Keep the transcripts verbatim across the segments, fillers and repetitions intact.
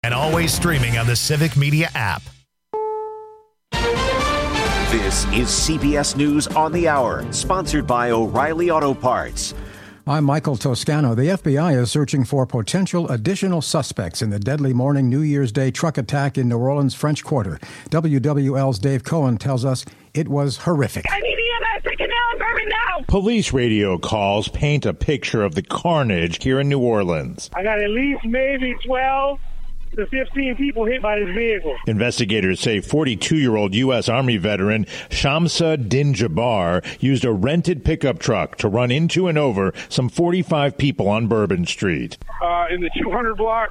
And always streaming on the Civic Media app. This is C B S News on the Hour, sponsored by O'Reilly Auto Parts. I'm Michael Toscano. The F B I is searching for potential additional suspects in the deadly morning New Year's Day truck attack in New Orleans' French Quarter. W W L's Dave Cohen tells us it was horrific. I need E M S. I can now Bourbon now. Police radio calls paint a picture of the carnage here in New Orleans. I got at least maybe twelve to fifteen people hit by this vehicle. Investigators say forty-two-year-old U S. Army veteran Shamsa Din Jabbar used a rented pickup truck to run into and over some forty-five people on Bourbon Street. Uh, in the two hundred block,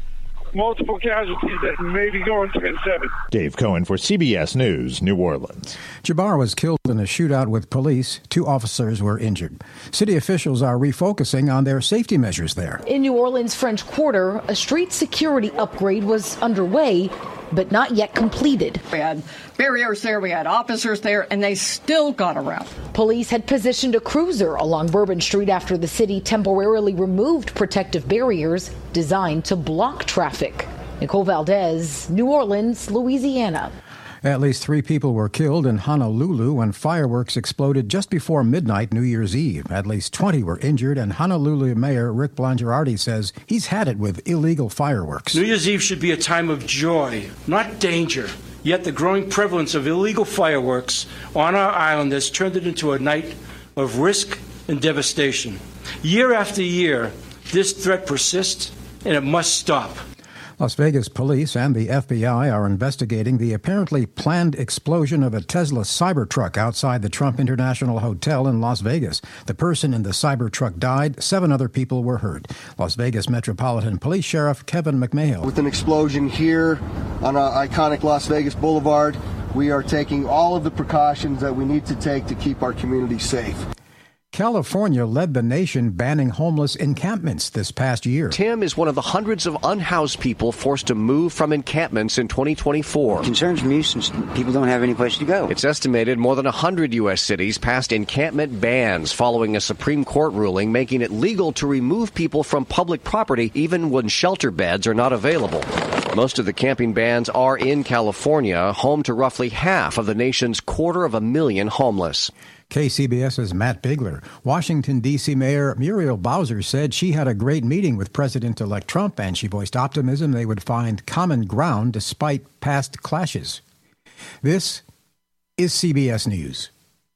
multiple casualties that may be going to seven. Dave Cohen for C B S News, New Orleans. Jabbar was killed in a shootout with police. Two officers were injured. City officials are refocusing on their safety measures there. In New Orleans' French Quarter, a street security upgrade was underway, but not yet completed. We had barriers there, we had officers there, and they still got around. Police had positioned a cruiser along Bourbon Street after the city temporarily removed protective barriers designed to block traffic. Nicole Valdez, New Orleans, Louisiana. At least three people were killed in Honolulu when fireworks exploded just before midnight New Year's Eve. At least twenty were injured, and Honolulu Mayor Rick Blangiardi says he's had it with illegal fireworks. New Year's Eve should be a time of joy, not danger. Yet the growing prevalence of illegal fireworks on our island has turned it into a night of risk and devastation. Year after year, this threat persists, and it must stop. Las Vegas police and the F B I are investigating the apparently planned explosion of a Tesla Cybertruck outside the Trump International Hotel in Las Vegas. The person in the Cybertruck died. Seven other people were hurt. Las Vegas Metropolitan Police Sheriff Kevin McMahill. With an explosion here on our iconic Las Vegas Boulevard, we are taking all of the precautions that we need to take to keep our community safe. California led the nation banning homeless encampments this past year. Tim is one of the hundreds of unhoused people forced to move from encampments in twenty twenty-four. It concerns me since people don't have any place to go. It's estimated more than one hundred U S cities passed encampment bans following a Supreme Court ruling making it legal to remove people from public property even when shelter beds are not available. Most of the camping bans are in California, home to roughly half of the nation's quarter of a million homeless. K C B S's Matt Bigler. Washington, D C. Mayor Muriel Bowser said she had a great meeting with President-elect Trump, and she voiced optimism they would find common ground despite past clashes. This is C B S News.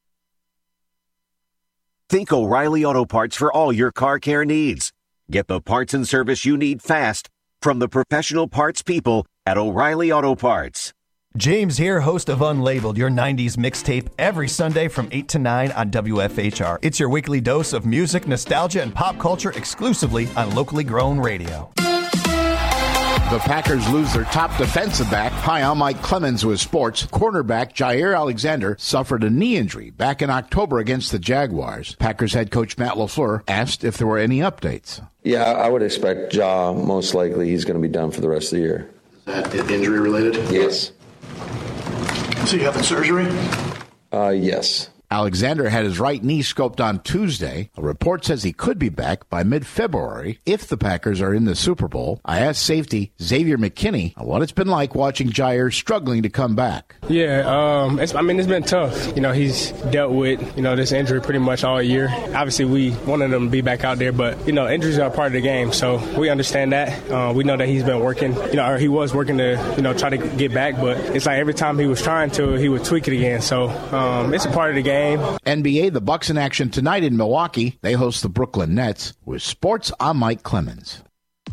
Think O'Reilly Auto Parts for all your car care needs. Get the parts and service you need fast from the professional parts people at O'Reilly Auto Parts. James here, host of Unlabeled, your nineties mixtape, every Sunday from eight to nine on W F H R. It's your weekly dose of music, nostalgia, and pop culture exclusively on locally grown radio. The Packers lose their top defensive back. Hi, I'm Mike Clemens with sports. Cornerback Jair Alexander suffered a knee injury back in October against the Jaguars. Packers head coach Matt LaFleur asked if there were any updates. Yeah, I would expect Ja, most likely he's going to be done for the rest of the year. Is that injury related? Yes. So you having surgery? Uh, yes. Alexander had his right knee scoped on Tuesday. A report says he could be back by mid-February if the Packers are in the Super Bowl. I asked safety Xavier McKinney what it's been like watching Jair struggling to come back. Yeah, um, it's, I mean, it's been tough. You know, he's dealt with, you know, this injury pretty much all year. Obviously, we wanted him to be back out there, but, you know, injuries are part of the game, so we understand that. Uh, we know that he's been working, you know, or he was working to, you know, try to get back, but it's like every time he was trying to, he would tweak it again. So um, it's a part of the game. N B A, the Bucks in action tonight in Milwaukee. They host the Brooklyn Nets. With sports, I'm Mike Clemens.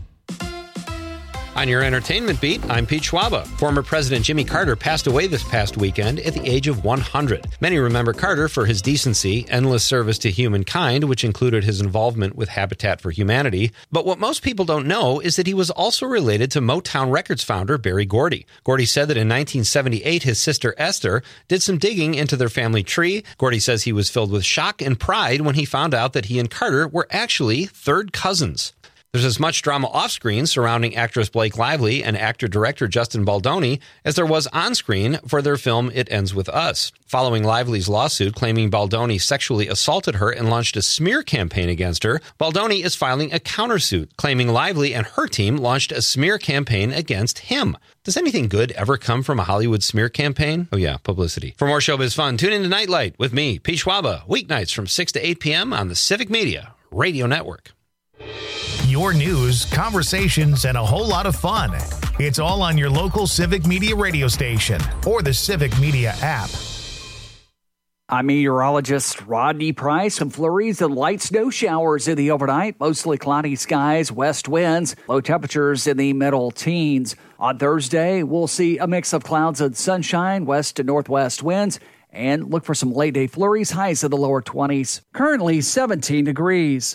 On your entertainment beat, I'm Pete Schwaba. Former President Jimmy Carter passed away this past weekend at the age of one hundred. Many remember Carter for his decency, endless service to humankind, which included his involvement with Habitat for Humanity. But what most people don't know is that he was also related to Motown Records founder Berry Gordy. Gordy said that in nineteen seventy-eight, his sister Esther did some digging into their family tree. Gordy says he was filled with shock and pride when he found out that he and Carter were actually third cousins. There's as much drama off-screen surrounding actress Blake Lively and actor-director Justin Baldoni as there was on-screen for their film It Ends With Us. Following Lively's lawsuit claiming Baldoni sexually assaulted her and launched a smear campaign against her, Baldoni is filing a countersuit claiming Lively and her team launched a smear campaign against him. Does anything good ever come from a Hollywood smear campaign? Oh yeah, publicity. For more showbiz fun, tune in to Nightlight with me, Pete Schwaba, weeknights from six to eight p.m. on the Civic Media Radio Network. Your news, conversations, and a whole lot of fun. It's all on your local Civic Media radio station or the Civic Media app. I'm meteorologist Rodney Price. Some flurries and light snow showers in the overnight. Mostly cloudy skies, west winds, low temperatures in the middle teens. On Thursday, we'll see a mix of clouds and sunshine, west to northwest winds, and look for some late day flurries, highs in the lower twenties. Currently seventeen degrees.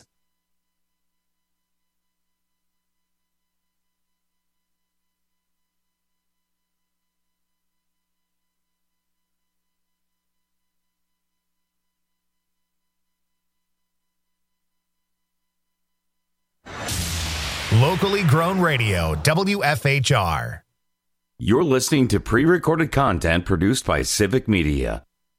Locally grown radio, W F H R. You're listening to pre-recorded content produced by Civic Media.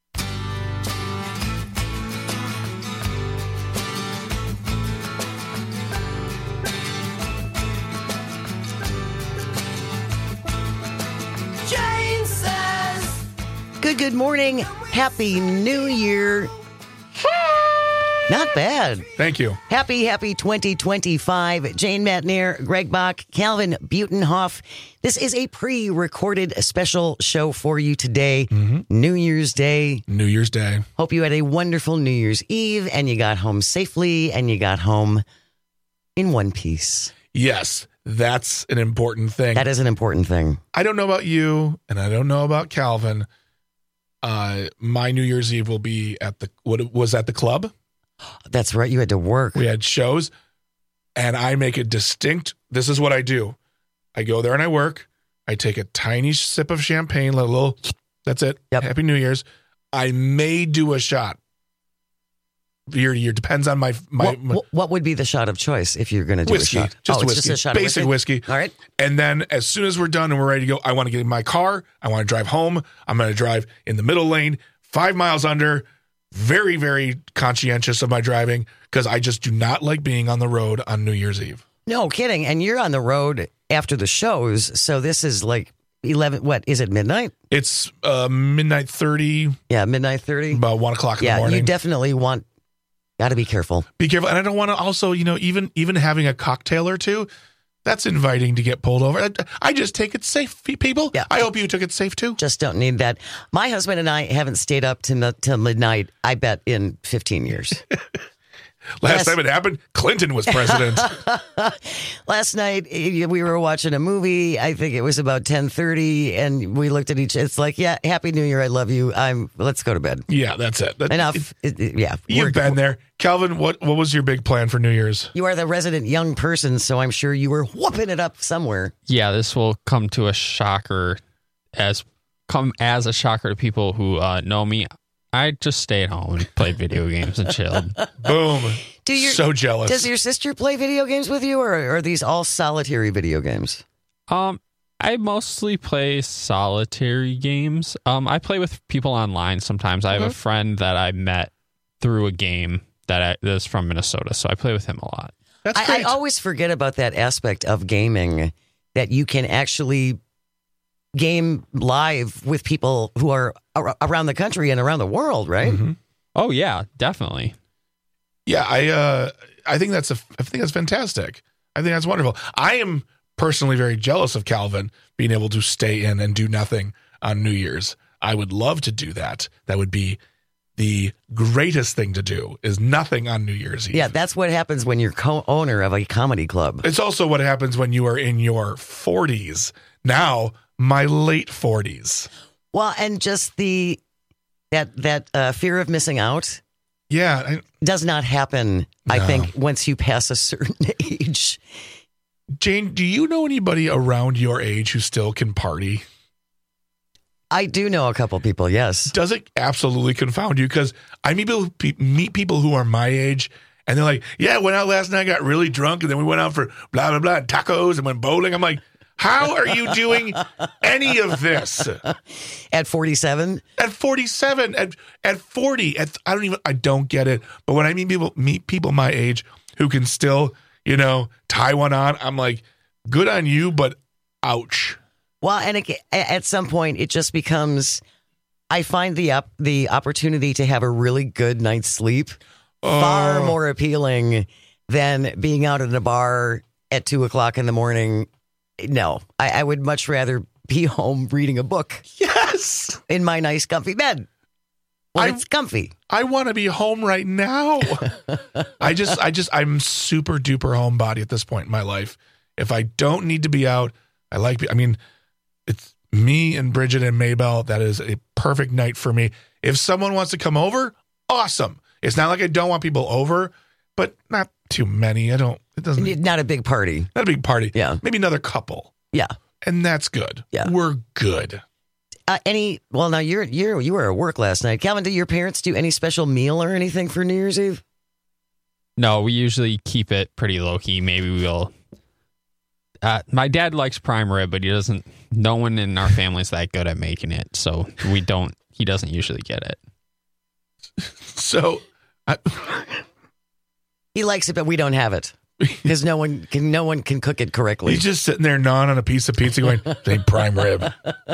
Jane says, good, good morning. Happy New Year. Not bad. Thank you. Happy, happy twenty twenty-five. Jane Matnier, Greg Bach, Calvin Butenhoff. This is a pre-recorded special show for you today. Mm-hmm. New Year's Day. New Year's Day. Hope you had a wonderful New Year's Eve and you got home safely and you got home in one piece. Yes, that's an important thing. That is an important thing. I don't know about you and I don't know about Calvin. Uh, my New Year's Eve will be at the, what was at the club? That's right. You had to work. We had shows, and I make a distinct. This is what I do. I go there and I work. I take a tiny sip of champagne, a little. That's it. Yep. Happy New Year's. I may do a shot. Year to year depends on my my. What, my what would be the shot of choice if you're going to do whiskey, a shot? Just oh, a it's whiskey, just a shot basic of whiskey. whiskey. All right. And then as soon as we're done and we're ready to go, I want to get in my car. I want to drive home. I'm going to drive in the middle lane, five miles under. Very, very conscientious of my driving because I just do not like being on the road on New Year's Eve. No kidding. And you're on the road after the shows. So this is like eleven. What is it? Midnight? It's uh, midnight thirty. Yeah, midnight thirty. About one o'clock in yeah, the morning. You definitely want, got to be careful. Be careful. And I don't want to also, you know, even even having a cocktail or two, that's inviting to get pulled over. I, I just take it safe, people. Yeah. I hope you took it safe, too. Just don't need that. My husband and I haven't stayed up till, till midnight, I bet, in fifteen years. Last, Last time it happened, Clinton was president. Last night, we were watching a movie. I think it was about ten thirty, and we looked at each other. It's like, yeah, Happy New Year. I love you. I'm. Let's go to bed. Yeah, that's it. That, Enough. It, it, yeah. You've been there. Calvin, what, what was your big plan for New Year's? You are the resident young person, so I'm sure you were whooping it up somewhere. Yeah, this will come to a shocker as come as a shocker to people who uh, know me. I just stay at home and play video games and chilled. Boom. Do your, so jealous. Does your sister play video games with you, or are these all solitary video games? Um, I mostly play solitary games. Um, I play with people online sometimes. I have mm-hmm. a friend that I met through a game that I, that's from Minnesota, so I play with him a lot. That's I, great. I always forget about that aspect of gaming, that you can actually game live with people who are ar- around the country and around the world, right? Mm-hmm. Oh yeah, definitely. Yeah, I uh, I think that's a I think that's fantastic. I think that's wonderful. I am personally very jealous of Calvin being able to stay in and do nothing on New Year's. I would love to do that. That would be the greatest thing to do, is nothing on New Year's Eve. Yeah, that's what happens when you're co-owner of a comedy club. It's also what happens when you are in your forties. Now, my late forties. Well, and just the that that uh, fear of missing out. Yeah, I, does not happen. No. I think once you pass a certain age. Jane, do you know anybody around your age who still can party? I do know a couple people, yes. Does it absolutely confound you? Because I meet people, meet people who are my age, And they're like, yeah, went out last night, got really drunk, and then we went out for blah, blah, blah, tacos and went bowling. I'm like, how are you doing any of this? At forty-seven? At forty-seven, at at forty, at I don't even I don't get it. But when I meet people meet people my age who can still, you know, tie one on, I'm like, good on you, but ouch. Well, and it, at some point it just becomes I find the up the opportunity to have a really good night's sleep oh. far more appealing than being out at a bar at two o'clock in the morning. No, I, I would much rather be home reading a book. Yes. In my nice, comfy bed. When I, it's comfy. I want to be home right now. I just, I just, I'm super duper homebody at this point in my life. If I don't need to be out, I like, I mean, it's me and Bridget and Maybell. That is a perfect night for me. If someone wants to come over, awesome. It's not like I don't want people over, but not too many. I don't, it doesn't. Not a big party. Not a big party. Yeah. Maybe another couple. Yeah. And that's good. Yeah. We're good. Uh, any, well, now you're, you're, you were at work last night. Calvin, do your parents do any special meal or anything for New Year's Eve? No, we usually keep it pretty low key. Maybe we'll, uh, my dad likes prime rib, but he doesn't, no one in our family's that good at making it. So we don't, he doesn't usually get it. So I, he likes it, but we don't have it. Because no one can, no one can cook it correctly. He's just sitting there gnawing on a piece of pizza, going, "They prime rib."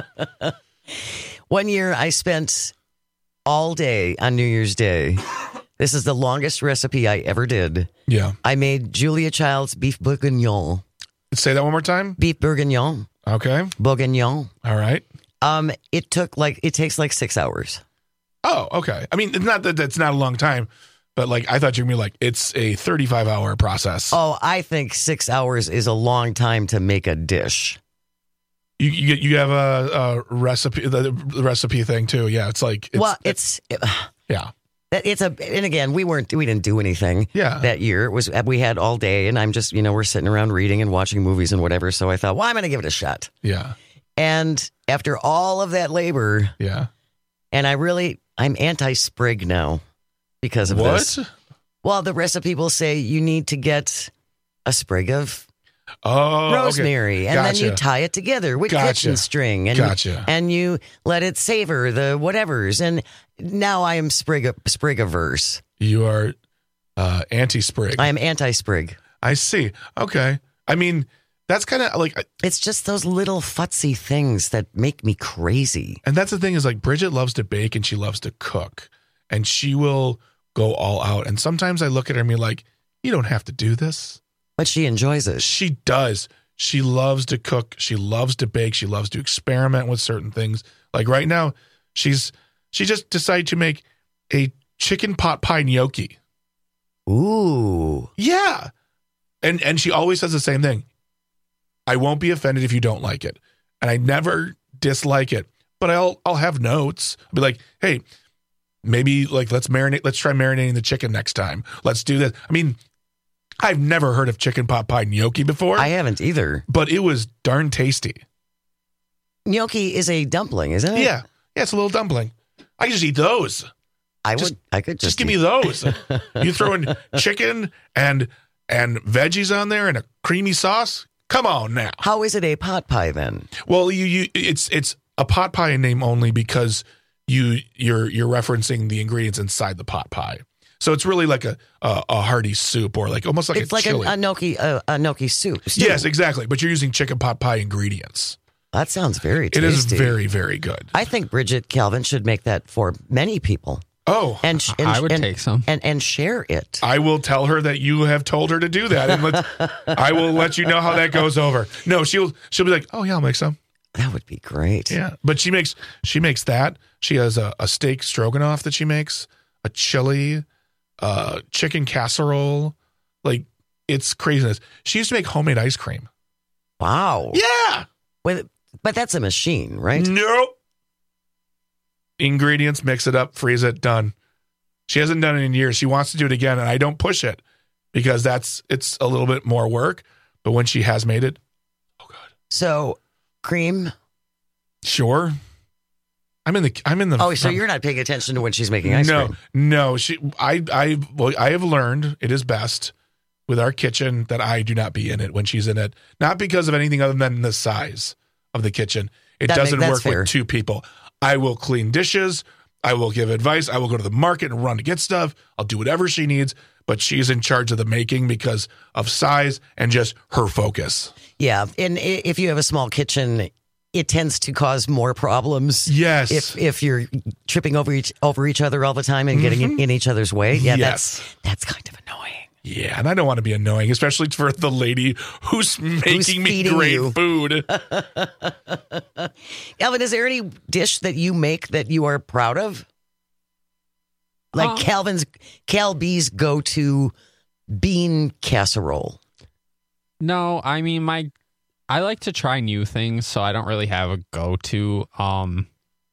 One year, I spent all day on New Year's Day. This is the longest recipe I ever did. Yeah, I made Julia Child's beef bourguignon. Say that one more time. Beef bourguignon. Okay. Bourguignon. All right. Um, it took like it takes like six hours. Oh, okay. I mean, it's not that that's not a long time. But like, I thought you were going to be like, it's a thirty-five hour process. Oh, I think six hours is a long time to make a dish. You you, you have a, a recipe, the recipe thing too. Yeah, it's like, it's, well, it's, it, yeah, it's a, and again, we weren't, we didn't do anything yeah. that year. It was, we had all day and I'm just, you know, we're sitting around reading and watching movies and whatever. So I thought, well, I'm going to give it a shot. Yeah. And after all of that labor. Yeah. And I really, I'm anti-sprig now. Because of what? this. Well, the recipe will say you need to get a sprig of oh, rosemary, okay. and Gotcha. then you tie it together with Gotcha. kitchen string, and gotcha. and you let it savor the whatevers. And now I am sprig sprigiverse. You are uh, anti-sprig. I am anti-sprig. I see. Okay. I mean, that's kind of like it's just those little futsy things that make me crazy. And that's the thing is like Bridget loves to bake and she loves to cook, and she will go all out. And sometimes I look at her and be like, you don't have to do this. But she enjoys it. She does. She loves to cook. She loves to bake. She loves to experiment with certain things. Like right now, she's she just decided to make a chicken pot pie gnocchi. Ooh. Yeah. And and she always says the same thing. I won't be offended if you don't like it. And I never dislike it. But I'll I'll have notes. I'll be like, hey, maybe like let's marinate. Let's try marinating the chicken next time. Let's do this. I mean, I've never heard of chicken pot pie gnocchi before. I haven't either. But it was darn tasty. Gnocchi is a dumpling, isn't it? Yeah, yeah, it's a little dumpling. I can just eat those. I just, would. I could just, just give eat. me those. You throw in chicken and and veggies on there and a creamy sauce. Come on now. How is it a pot pie then? Well, you you it's it's a pot pie in name only because. You you're you're referencing the ingredients inside the pot pie, so it's really like a a, a hearty soup or like almost like it's a like chili. a, a gnocchi a, a gnocchi soup. Stew. Yes, exactly. But you're using chicken pot pie ingredients. That sounds very tasty. It is very very good. I think Bridget Calvin should make that for many people. Oh, and, and I would and, take some and and share it. I will tell her that you have told her to do that, and let's, I will let you know how that goes over. No, she'll she'll be like, oh yeah, I'll make some. That would be great. Yeah, but she makes she makes that. She has a, a steak stroganoff that she makes, a chili, uh, chicken casserole. Like it's craziness. She used to make homemade ice cream. Wow. Yeah. With, but that's a machine, right? Nope. Ingredients, mix it up, freeze it, done. She hasn't done it in years. She wants to do it again, and I don't push it because that's it's a little bit more work. But when she has made it, oh god. So, cream. Sure. I'm in the. I'm in the. Oh, so um, you're not paying attention to when she's making ice no, cream? No, She. I. I. Well, I have learned it is best with our kitchen that I do not be in it when she's in it. Not because of anything other than the size of the kitchen. It That doesn't make- work that's fair. with two people. I will clean dishes. I will give advice. I will go to the market and run to get stuff. I'll do whatever she needs. But she's in charge of the making because of size and just her focus. Yeah, and i- if you have a small kitchen, it tends to cause more problems. Yes. If if you're tripping over each over each other all the time and getting in, in each other's way. Yeah, Yes. that's that's kind of annoying. Yeah, and I don't want to be annoying, especially for the lady who's making me feeding great you. food. Alvin, is there any dish that you make that you are proud of? Like Um, Calvin's Cal B's go-to bean casserole. No, I mean my I like to try new things, so I don't really have a go-to. Um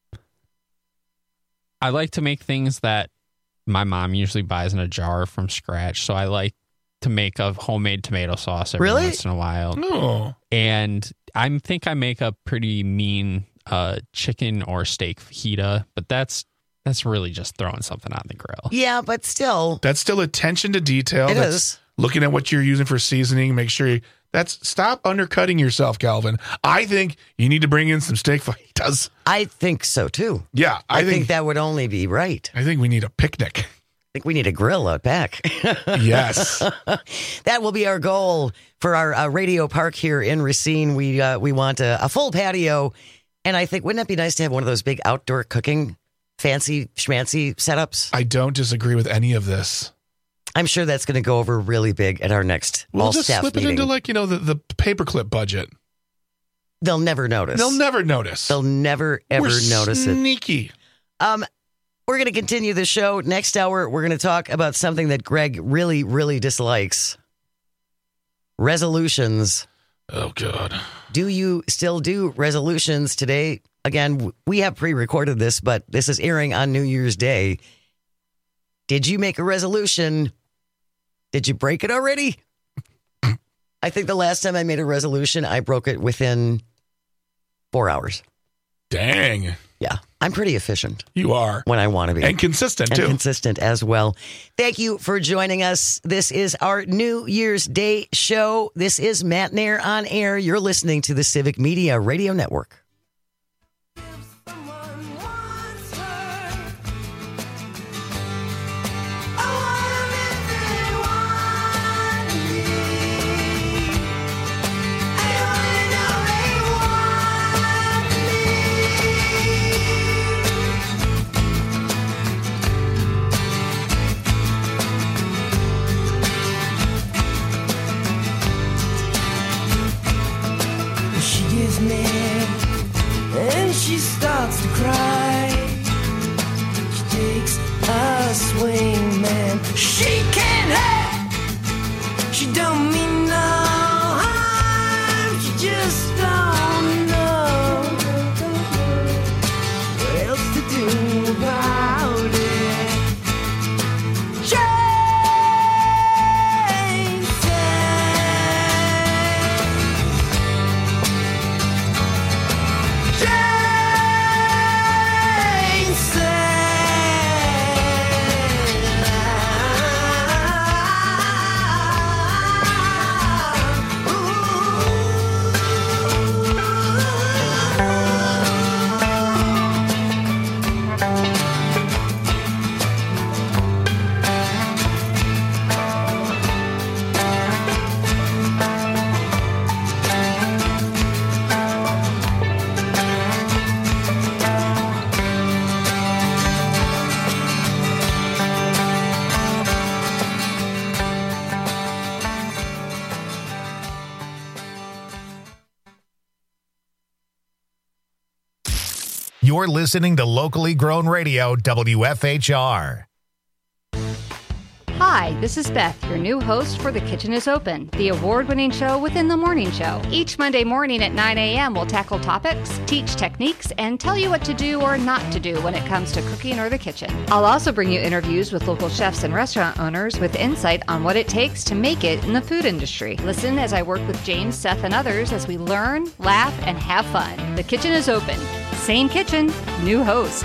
I like to make things that my mom usually buys in a jar from scratch, so I like to make a homemade tomato sauce every Really? once in a while. Oh. And I think I make a pretty mean uh chicken or steak fajita, but that's that's really just throwing something on the grill. Yeah, but still, That's still attention to detail. It That's is. looking at what you're using for seasoning. Make sure you, that's stop undercutting yourself, Calvin. I think you need to bring in some steak fajitas. I think so too. Yeah, I, I, think, think, that would only be right. I think we need a picnic. I think we need a grill out back. Yes. That will be our goal for our uh, radio park here in Racine. We uh, we want a, a full patio, and I think wouldn't it be nice to have one of those big outdoor cooking, fancy schmancy setups? I don't disagree with any of this. I'm sure that's going to go over really big at our next We'll all just staff slip meeting. it into like, you know, the, the paperclip budget. They'll never notice. They'll never notice. They'll never ever We're notice it. sneaky. Um, we're going to continue the show. Next hour, we're going to talk about something that Greg really, really dislikes. Resolutions. Oh, God. Do you still do resolutions today? Again, w- we have pre-recorded this, but this is airing on New Year's Day. Did you make a resolution? Did you break it already? I think the last time I made a resolution, I broke it within four hours. Dang. Yeah, I'm pretty efficient. You are. When I want to be. And consistent, and too. consistent as well. Thank you for joining us. This is our New Year's Day show. This is Matt Nair on air. You're listening to the Civic Media Radio Network. She gets mad and she starts to cry. She takes a swing, man. She can't help. She don't mean no harm. She just don't know what else to do about it. Jane said, Jane You're listening to locally grown radio, W F H R. Hi, this is Beth, your new host for The Kitchen is Open, the award-winning show within the morning show. Each Monday morning at nine a.m., we'll tackle topics, teach techniques, and tell you what to do or not to do when it comes to cooking or the kitchen. I'll also bring you interviews with local chefs and restaurant owners with insight on what it takes to make it in the food industry. Listen as I work with James, Seth, and others as we learn, laugh, and have fun. The Kitchen is Open, Same kitchen, new host.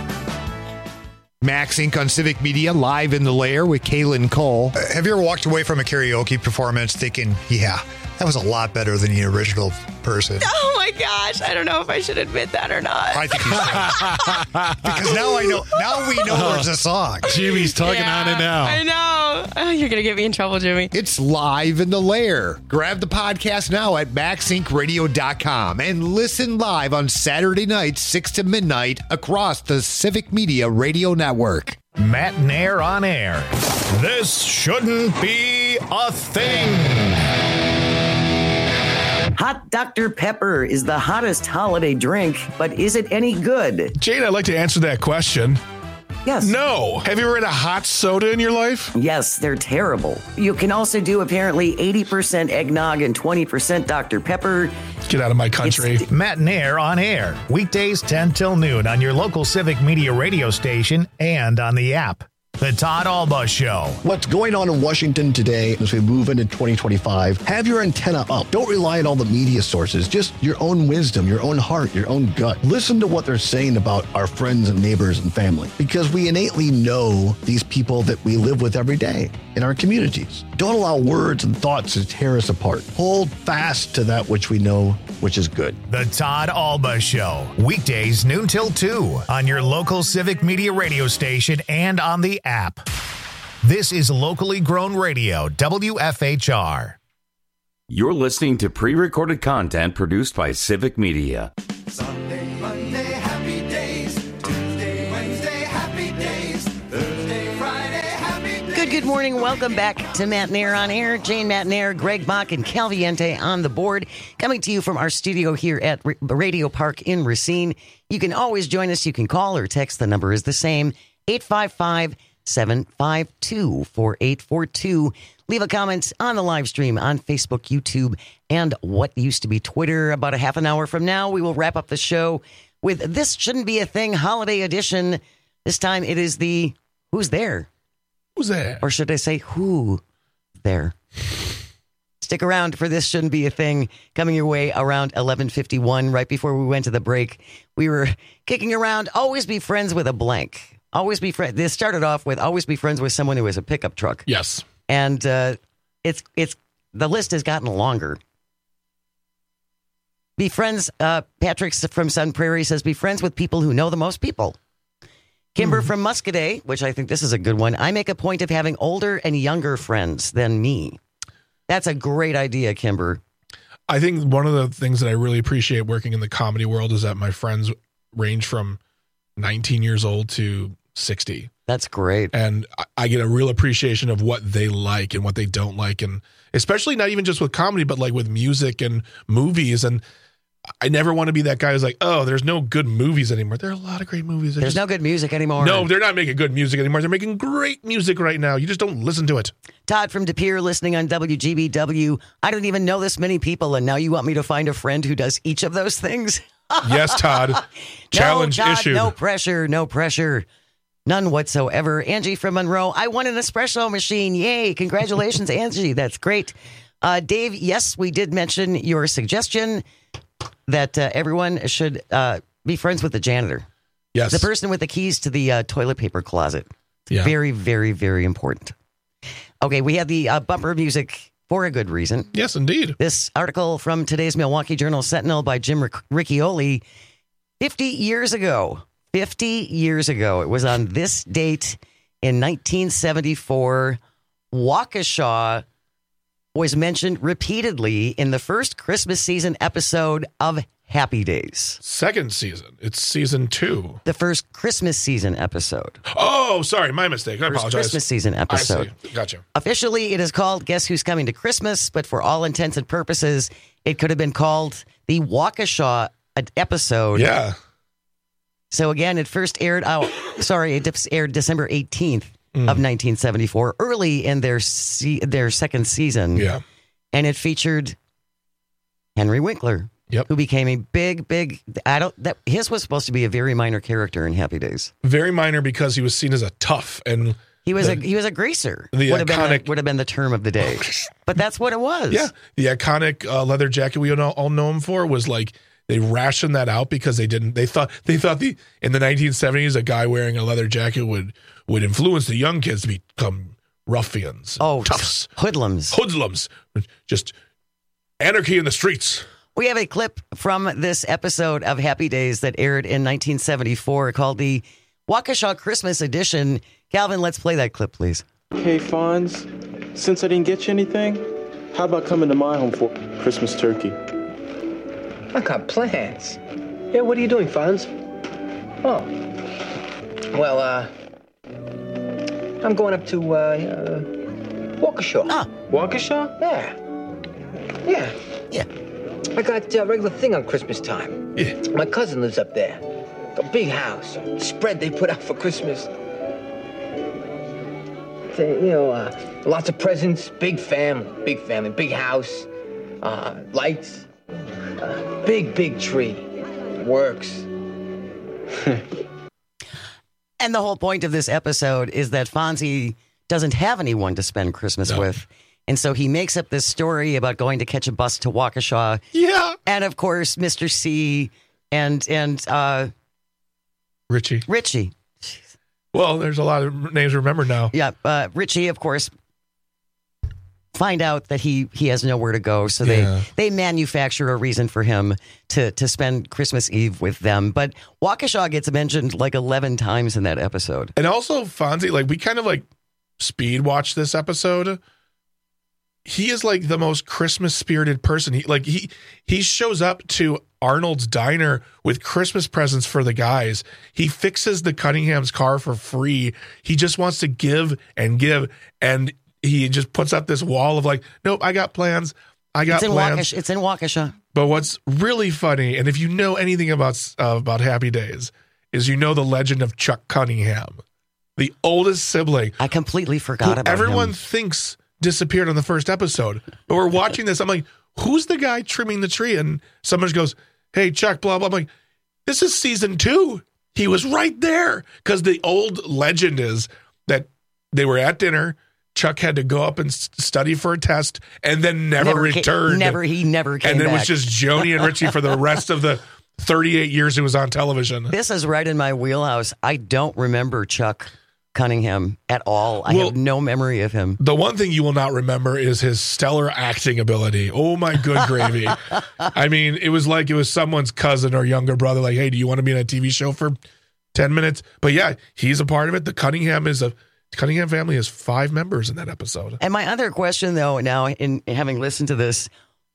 Max Incorporated on Civic Media, live in the lair with Kaylin Cole. Uh, have you ever walked away from a karaoke performance thinking, yeah, that was a lot better than the original person? Oh my gosh, I don't know if I should admit that or not. I think you should. Because now I know, now we know there's a song. Jimmy's tugging Yeah, on it now. I know. Oh, you're going to get me in trouble, Jimmy. It's live in the lair. Grab the podcast now at max inc radio dot com and listen live on Saturday nights, six to midnight, across the Civic Media Radio Network. Matt Nair on air. This shouldn't be a thing. Hot Doctor Pepper is the hottest holiday drink, but is it any good? Jane, I'd like to answer that question. Yes. No. Have you ever had a hot soda in your life? Yes, they're terrible. You can also do apparently eighty percent eggnog and twenty percent Doctor Pepper. Get out of my country. It's- Matt Nair on air. Weekdays ten till noon on your local Civic Media radio station and on the app. The Todd Alba Show. What's going on in Washington today as we move into twenty twenty-five? Have your antenna up. Don't rely on all the media sources. Just your own wisdom, your own heart, your own gut. Listen to what they're saying about our friends and neighbors and family, because we innately know these people that we live with every day in our communities. Don't allow words and thoughts to tear us apart. Hold fast to that which we know, which is good. The Todd Alba Show. Weekdays noon till two on your local Civic Media radio station and on the app. This is locally grown radio, W F H R. You're listening to pre-recorded content produced by Civic Media. Sunday, Monday, happy days. Tuesday, Wednesday, happy days. Thursday, Friday, happy days. Good, good morning. Welcome back to Matt Nair on air. Jane Matt Nair, Greg Bach, and Calviente on the board. Coming to you from our studio here at R- Radio Park in Racine. You can always join us. You can call or text. The number is the same, eight five five, seven five two, four eight four two. Leave a comment on the live stream on Facebook, YouTube, and what used to be Twitter. About a half an hour from now, we will wrap up the show with This Shouldn't Be a Thing Holiday Edition. This time it is the Who's There? Who's there? Or should I say Who There? Stick around for This Shouldn't Be a Thing, coming your way around eleven fifty-one. Right before we went to the break, we were kicking around Always Be Friends with a Blank. Always be friends. This started off with always be friends with someone who has a pickup truck. Yes. And uh, it's it's the list has gotten longer. Be friends. Uh, Patrick from Sun Prairie says, be friends with people who know the most people. Kimber mm. from Muscadet, which I think this is a good one. I make a point of having older and younger friends than me. That's a great idea, Kimber. I think one of the things that I really appreciate working in the comedy world is that my friends range from nineteen years old to sixty. That's great. And I get a real appreciation of what they like and what they don't like. And especially not even just with comedy, but like with music and movies. And I never want to be that guy who's like, oh, there's no good movies anymore. There are a lot of great movies. There's just no good music anymore. No, they're not making good music anymore. They're making great music right now. You just don't listen to it. Todd from De Pere listening on W G B W. I don't even know this many people. And now you want me to find a friend who does each of those things? Yes, Todd. Challenge no, Todd, issued. No pressure, no pressure. None whatsoever. Angie from Monroe, I won an espresso machine. Yay. Congratulations, Angie. That's great. Uh, Dave, yes, we did mention your suggestion that uh, everyone should uh, be friends with the janitor. Yes. The person with the keys to the uh, toilet paper closet. Yeah. Very, very, very important. Okay, we had the uh, bumper music for a good reason. Yes, indeed. This article from today's Milwaukee Journal Sentinel by Jim Ric- Riccioli. fifty years ago, fifty years ago, it was on this date in nineteen seventy-four, Waukesha was mentioned repeatedly in the first Christmas season episode of Happy Days. Second season. It's season two. The first Christmas season episode. Oh, sorry. My mistake. I First apologize. Christmas season episode. I see. Gotcha. Officially, it is called Guess Who's Coming to Christmas, but for all intents and purposes, it could have been called the Waukesha episode. Yeah. So again, it first aired out, sorry, it aired December eighteenth Mm. of nineteen seventy-four, early in their se- their second season. Yeah. And it featured Henry Winkler, yep. who became a big, big, I don't, that his was supposed to be a very minor character in Happy Days. Very minor because he was seen as a tough and He was the, a he was a greaser. The would have iconic, been the, would have been the term of the day. But that's what it was. Yeah. The iconic uh, leather jacket we all, all know him for was like they rationed that out because they didn't. They thought they thought the in the nineteen seventies a guy wearing a leather jacket would would influence the young kids to become ruffians, oh, toughs, hoodlums, hoodlums, just anarchy in the streets. We have a clip from this episode of Happy Days that aired in nineteen seventy-four called the Waukesha Christmas Edition. Calvin, let's play that clip, please. Hey, Fonz, since I didn't get you anything, how about coming to my home for Christmas turkey? I got plans. Yeah, what are you doing, Fonz? Oh. Well, uh, I'm going up to, uh, uh Waukesha. Ah. Waukesha? Yeah. Yeah. Yeah. I got a uh, regular thing on Christmas time. Yeah. My cousin lives up there. A big house. Spread they put out for Christmas. You know, uh, lots of presents, big family, big family, big house, uh, lights, uh, big, big tree. Works. And the whole point of this episode is that Fonzie doesn't have anyone to spend Christmas No. with. And so he makes up this story about going to catch a bus to Waukesha. Yeah. And of course, Mister C and, and, uh, Richie. Richie. Well, there's a lot of names to remember now. Yeah, uh, Richie, of course, find out that he, he has nowhere to go, so they, Yeah. they manufacture a reason for him to, to spend Christmas Eve with them. But Waukesha gets mentioned like eleven times in that episode. And also Fonzie, like we kind of like speed watched this episode. He is like the most Christmas spirited person. He like he he shows up to Arnold's diner with Christmas presents for the guys. He fixes the Cunningham's car for free. He just wants to give and give, and he just puts up this wall of like, nope, I got plans. I got It's in plans. Waukesha. It's in Waukesha. But what's really funny, and if you know anything about uh, about Happy Days, is you know the legend of Chuck Cunningham, the oldest sibling. I completely forgot who about everyone him. thinks disappeared on the first episode. But we're watching this. I'm like, who's the guy trimming the tree? And someone just goes, hey, Chuck, blah, blah. I'm like, this is season two. He was right there. Because the old legend is that they were at dinner. Chuck had to go up and s- study for a test and then never, Never ca- returned. never- he never came And then it was back. just Joni and Richie for the rest of the thirty-eight years he was on television. This is right in my wheelhouse. I don't remember Chuck Cunningham at all. I Well, have no memory of him. The one thing you will not remember is his stellar acting ability. Oh, my good gravy. I mean, it was like it was someone's cousin or younger brother, like, hey, do you want to be in a T V show for ten minutes? But yeah, he's a part of it. The Cunningham is a Cunningham family has five members in that episode. And my other question, though, now in having listened to this,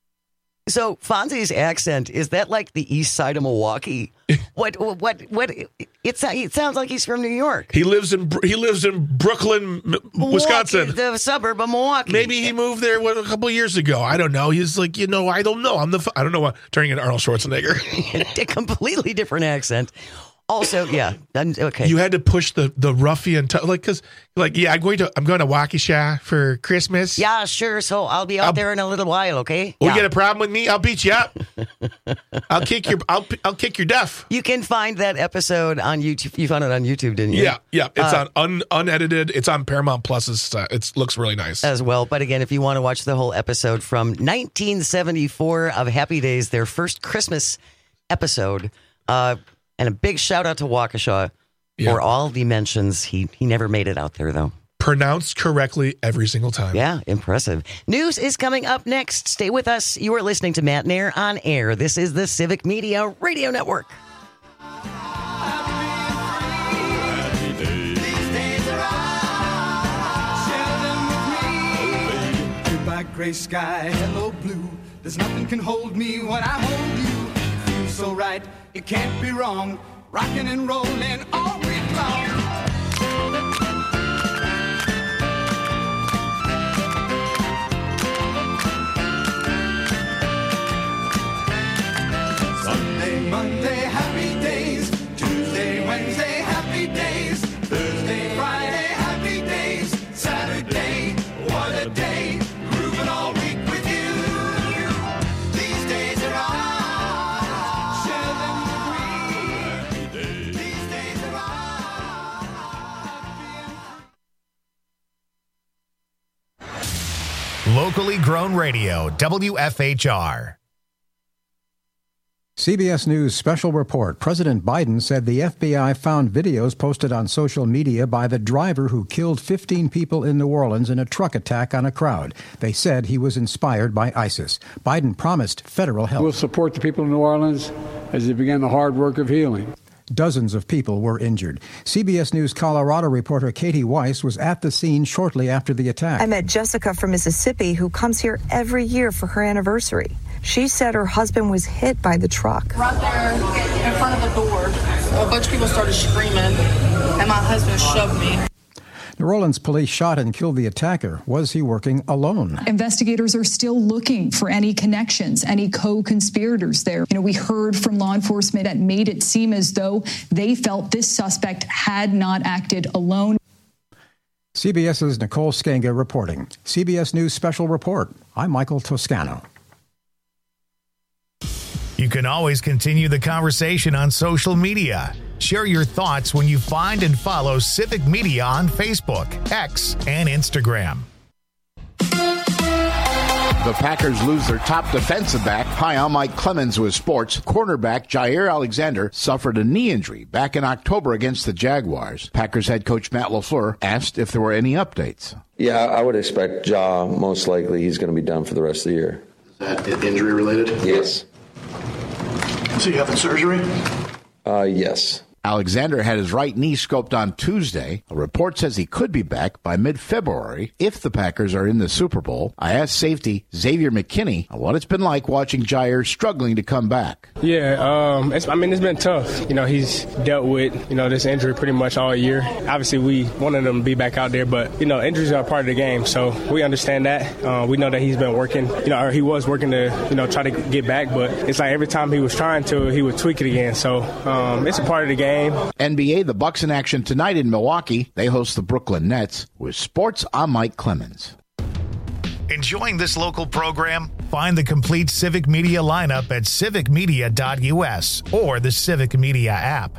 so Fonzie's accent, is that like the east side of Milwaukee? what, what, what, it's, it sounds like he's from New York. He lives in he lives in Brooklyn, M- Wisconsin. Milwaukee, the suburb of Milwaukee. Maybe he moved there what, a couple of years ago. I don't know. He's like, you know, I don't know. I'm the f- I don't know what turning into Arnold Schwarzenegger. A completely different accent. Also, yeah, I'm- okay. You had to push the the ruffian t- like because like yeah, I'm going to I'm going to Waukesha for Christmas. Yeah, sure. So I'll be out I'll- there in a little while. Okay. Oh, Yeah. you got a problem with me? I'll beat you up. I'll kick your I'll I'll kick your deaf. You can find that episode on YouTube. You found it on YouTube, didn't you? Yeah, yeah. It's Uh, on un, unedited. It's on Paramount Plus's. Uh, it looks really nice. as well. But again, if you want to watch the whole episode from nineteen seventy-four of Happy Days, their first Christmas episode, uh, and a big shout out to Waukesha Yeah. for all the mentions. He he never made it out there though. Pronounced correctly every single time. Yeah, impressive. News is coming up next. Stay with us. You are listening to Matt and Air on Air. This is the Civic Media Radio Network. Goodbye, gray sky, hello, blue. There's nothing can hold me when I hold you. It feels so right, it can't be wrong. Rocking and rolling all week long. Sunday, Monday, happy days. Tuesday, Wednesday, happy days. Thursday, Friday, happy days. Saturday, what a day. Grooving all week with you. These days are ours. Share them with me. These days are ours. Locally grown radio, W F H R. C B S News special report. President Biden said the F B I found videos posted on social media by the driver who killed fifteen people in New Orleans in a truck attack on a crowd. They said he was inspired by ISIS. Biden promised federal help. We'll support the people of New Orleans as they begin the hard work of healing. Dozens of people were injured. C B S News Colorado reporter Katie Weiss was at the scene shortly after the attack. I met Jessica from Mississippi, who comes here every year for her anniversary. She said her husband was hit by the truck. Right there in front of the door, a bunch of people started screaming, and my husband shoved me. New Orleans police shot and killed the attacker. Was he working alone? Investigators are still looking for any connections, any co-conspirators there. You know, we heard from law enforcement that made it seem as though they felt this suspect had not acted alone. CBS's Nicole Skenga reporting. C B S News Special Report. I'm Michael Toscano. You can always continue the conversation on social media. Share your thoughts when you find and follow Civic Media on Facebook, X, and Instagram. The Packers lose their top defensive back. Hi, I'm Mike Clemens with sports. Cornerback Jair Alexander suffered a knee injury back in October against the Jaguars. Packers head coach Matt LaFleur asked if there were any updates. Yeah, I would expect Ja, most likely he's going to be done for the rest of the year. Is that injury related? Yes. So you having surgery? Uh, yes. Alexander had his right knee scoped on Tuesday. A report says he could be back by mid-February if the Packers are in the Super Bowl. I asked safety Xavier McKinney what it's been like watching Jair struggling to come back. Yeah, um, it's, I mean, it's been tough. You know, he's dealt with, you know, this injury pretty much all year. Obviously, we wanted him to be back out there, but, you know, injuries are a part of the game, so we understand that. Uh, we know that he's been working, you know, or he was working to, you know, try to get back, but it's like every time he was trying to, he would tweak it again. So um, it's a part of the game. N B A, the Bucks in action tonight in Milwaukee. They host the Brooklyn Nets. With sports, I'm Mike Clemens. Enjoying this local program? Find the complete Civic Media lineup at civic media dot u s or the Civic Media app.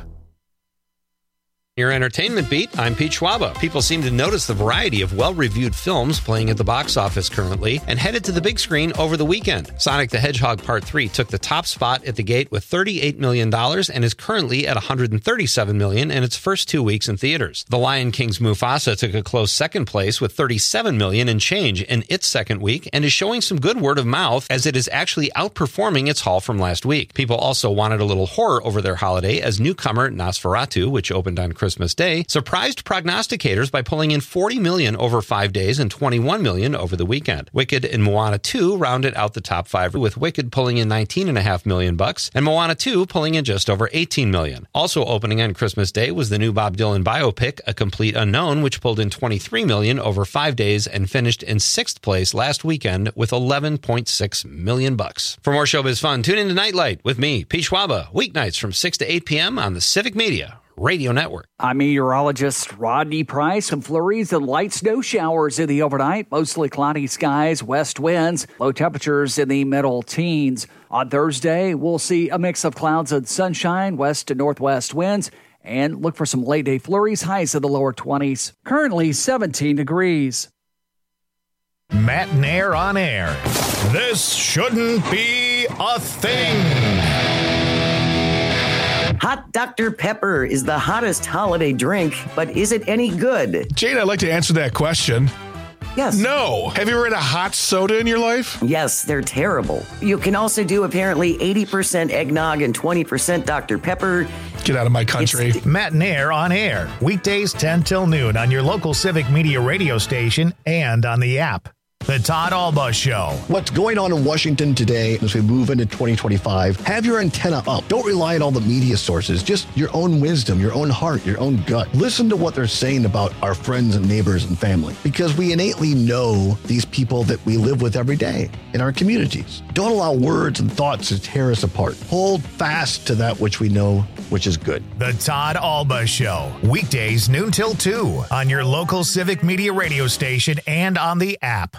Your entertainment beat, I'm Pete Schwaba. People seem to notice the variety of well-reviewed films playing at the box office currently and headed to the big screen over the weekend. Sonic the Hedgehog Part three took the top spot at the gate with thirty-eight million dollars and is currently at one hundred thirty-seven million dollars in its first two weeks in theaters. The Lion King's Mufasa took a close second place with thirty-seven million dollars in change in its second week and is showing some good word of mouth as it is actually outperforming its haul from last week. People also wanted a little horror over their holiday as newcomer Nosferatu, which opened on Christmas Day, surprised prognosticators by pulling in forty million dollars over five days and twenty-one million dollars over the weekend. Wicked and Moana two rounded out the top five, with Wicked pulling in nineteen point five million bucks and Moana two pulling in just over eighteen million. Also opening on Christmas Day was the new Bob Dylan biopic, A Complete Unknown, which pulled in twenty-three million dollars over five days and finished in sixth place last weekend with eleven point six million bucks. For more showbiz fun, tune in to Nightlight with me, Pete Schwaba, weeknights from six to eight p.m. on the Civic Media Radio Network. I'm meteorologist Rodney Price. Some flurries and light snow showers in the overnight. Mostly cloudy skies, west winds, low temperatures in the middle teens. On Thursday, we'll see a mix of clouds and sunshine, west to northwest winds, and look for some late day flurries, highs in the lower twenties. Currently seventeen degrees. Matt and Air on air. This shouldn't be a thing. Hot Doctor Pepper is the hottest holiday drink, but is it any good? Jade, I'd like to answer that question. Yes. No. Have you ever had a hot soda in your life? Yes, they're terrible. You can also do apparently eighty percent eggnog and twenty percent Doctor Pepper. Get out of my country. It's Matt and Air on air. Weekdays ten till noon on your local Civic Media radio station and on the app. The Todd Alba Show. What's going on in Washington today as we move into twenty twenty-five? Have your antenna up. Don't rely on all the media sources. Just your own wisdom, your own heart, your own gut. Listen to what they're saying about our friends and neighbors and family, because we innately know these people that we live with every day in our communities. Don't allow words and thoughts to tear us apart. Hold fast to that which we know, which is good. The Todd Alba Show. Weekdays noon till two on your local Civic Media radio station and on the app.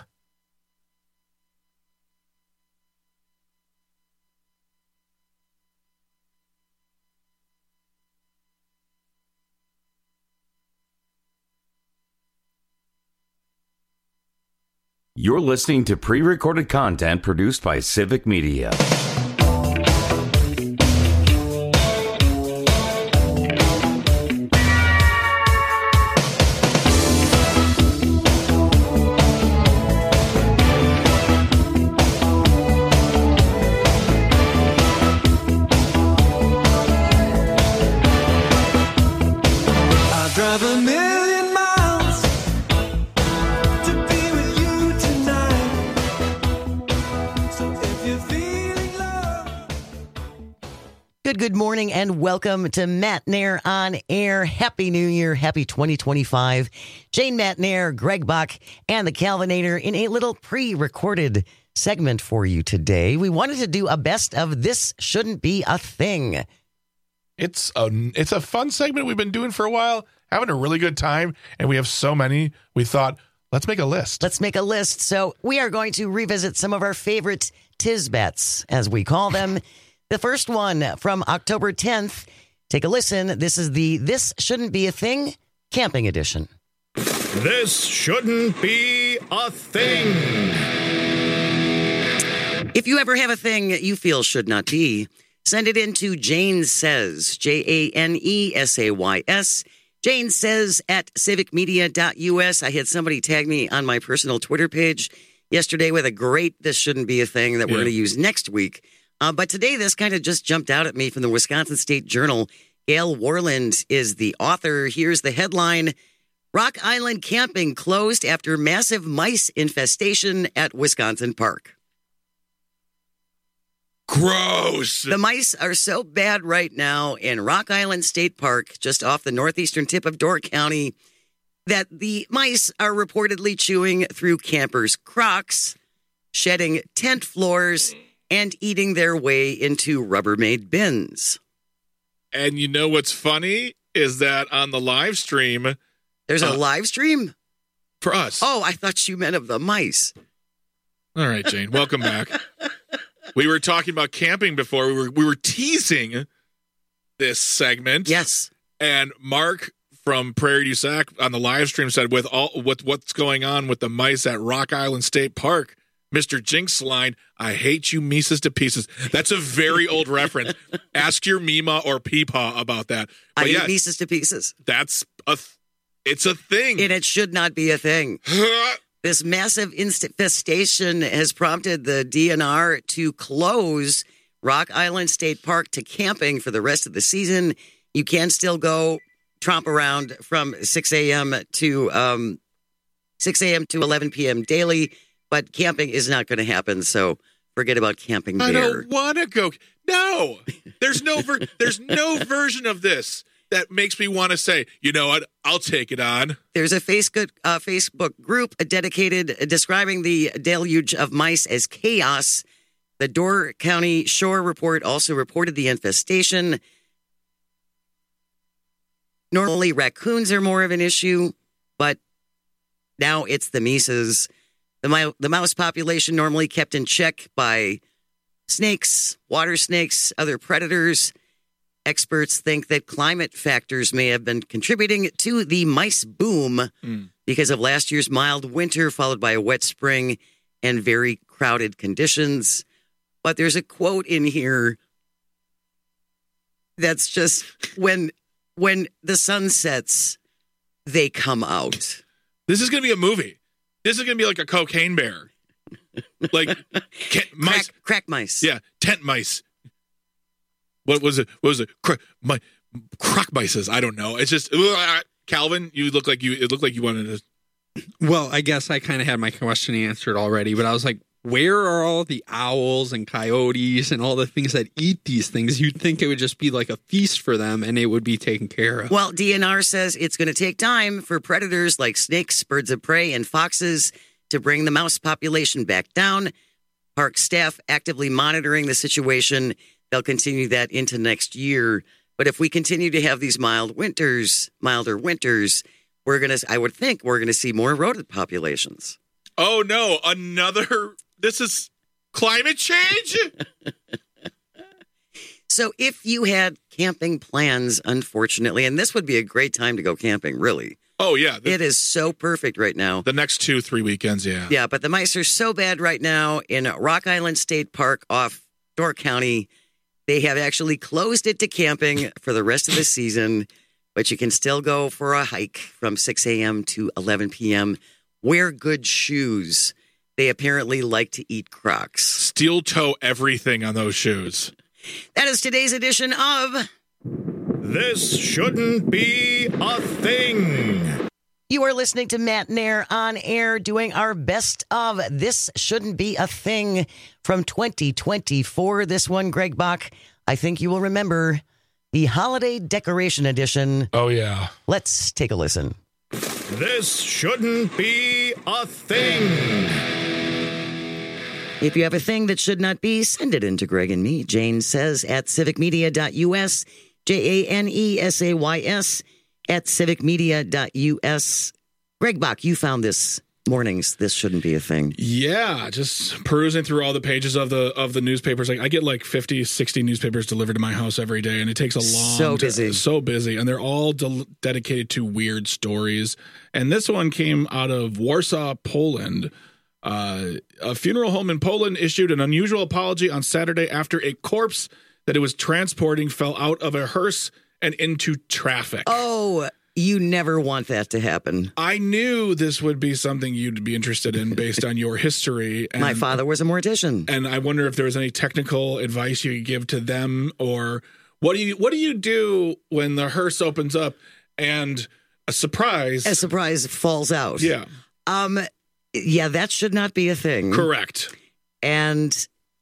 You're listening to pre-recorded content produced by Civic Media. drive a million miles to be with you tonight. So if you're feeling love. Good, good morning and welcome to Matt Nair on Air. Happy New Year. Happy twenty twenty-five. Jane Matt Nair, Greg Bach, and the Calvinator in a little pre-recorded segment for you today. We wanted to do a best of This Shouldn't Be a Thing. It's a, it's a fun segment we've been doing for a while, having a really good time, and we have so many, we thought, let's make a list. Let's make a list. So we are going to revisit some of our favorite Tisbets, as we call them. The first one from October tenth. Take a listen. This is the This Shouldn't Be a Thing Camping Edition. This shouldn't be a thing. If you ever have a thing you feel should not be, send it in to Jane Says, J A N E S A Y S. Jane Says at civic media dot U S. I had somebody tag me on my personal Twitter page yesterday with a great This Shouldn't Be a Thing that we're Yeah. going to use next week. Uh, but today, this kind of just jumped out at me from the Wisconsin State Journal. Gail Warland is the author. Here's the headline. Rock Island camping closed after massive mice infestation at Wisconsin Park. Gross. The mice are so bad right now in Rock Island State Park, just off the northeastern tip of Door County, that the mice are reportedly chewing through campers' Crocs, shedding tent floors, and eating their way into Rubbermaid bins. And you know what's funny is that on the live stream, There's a uh, live stream? for us. Oh, I thought you meant of the mice. All right, Jane, welcome back. We were talking about camping before. We were we were teasing this segment. Yes. And Mark from Prairie du Sac on the live stream said, with all with what's going on with the mice at Rock Island State Park, Mister Jinx line, I hate you Mises to pieces. That's a very old reference. Ask your Mima or Peepaw about that. But I yeah, eat Mises to pieces. that's a th- it's a thing. And it should not be a thing. This massive infestation has prompted the D N R to close Rock Island State Park to camping for the rest of the season. You can still go tromp around from six a.m. to um, six a.m. to eleven p.m. daily, but camping is not going to happen. So forget about camping I there. don't want to go. No, there's no ver- there's no version of this that makes me want to say, you know what, I'll take it on. There's a Facebook, uh, Facebook group dedicated uh, describing the deluge of mice as chaos. The Door County Shore Report also reported the infestation. Normally, raccoons are more of an issue, but now it's the Mises. The, mi- the mouse population normally kept in check by snakes, water snakes, other predators. Experts think that climate factors may have been contributing to the mice boom Mm. because of last year's mild winter followed by a wet spring and very crowded conditions. But there's a quote in here that's just when when the sun sets, they come out. This is going to be a movie. This is going to be like a cocaine bear. Like ca- mice. Crack, crack mice. Yeah, tent mice. What was it? What was it? Cra- my, croc mices. I don't know. It's just ugh, Calvin. You look like you. It looked like you wanted to. Well, I guess I kind of had my question answered already, but I was like, where are all the owls and coyotes and all the things that eat these things? You'd think it would just be like a feast for them and it would be taken care of. Well, D N R says it's going to take time for predators like snakes, birds of prey, and foxes to bring the mouse population back down. Park staff actively monitoring the situation. They'll continue that into next year. But if we continue to have these mild winters, milder winters, we're going to, I would think we're going to see more rodent populations. Oh no! Another. This is climate change. So if you had camping plans, unfortunately, and this would be a great time to go camping, really. Oh yeah, it is so perfect right now. The next two, three weekends, yeah. Yeah, but the mice are so bad right now in Rock Island State Park off Door County. They have actually closed it to camping for the rest of the season, but you can still go for a hike from six a.m. to eleven p.m. Wear good shoes. They apparently like to eat Crocs. Steel toe everything on those shoes. That is today's edition of This shouldn't be a thing. You are listening to Matt Nair on air, doing our best of This Shouldn't Be a Thing from twenty twenty-four. This one, Greg Bach, I think you will remember the Holiday Decoration Edition. Oh, yeah. Let's take a listen. This shouldn't be a thing. If you have a thing that should not be, send it in to Greg and me. Jane says at civic media dot U S, J A N E S A Y S, at civic media dot U S. Greg Bach, you found this morning's This Shouldn't Be a Thing. Yeah, just perusing through all the pages of the of the newspapers. Like I get like fifty, sixty newspapers delivered to my house every day, and it takes a long So busy. To, so busy, and they're all de- dedicated to weird stories. And this one came out of Warsaw, Poland. Uh, a funeral home in Poland issued an unusual apology on Saturday after a corpse that it was transporting fell out of a hearse and into traffic. Oh, you never want that to happen. I knew this would be something you'd be interested in based on your history. And, My father was a mortician. And I wonder if there was any technical advice you could give to them, or what do you what do you do when the hearse opens up and a surprise A surprise falls out. Yeah. Um yeah, that should not be a thing. Correct. And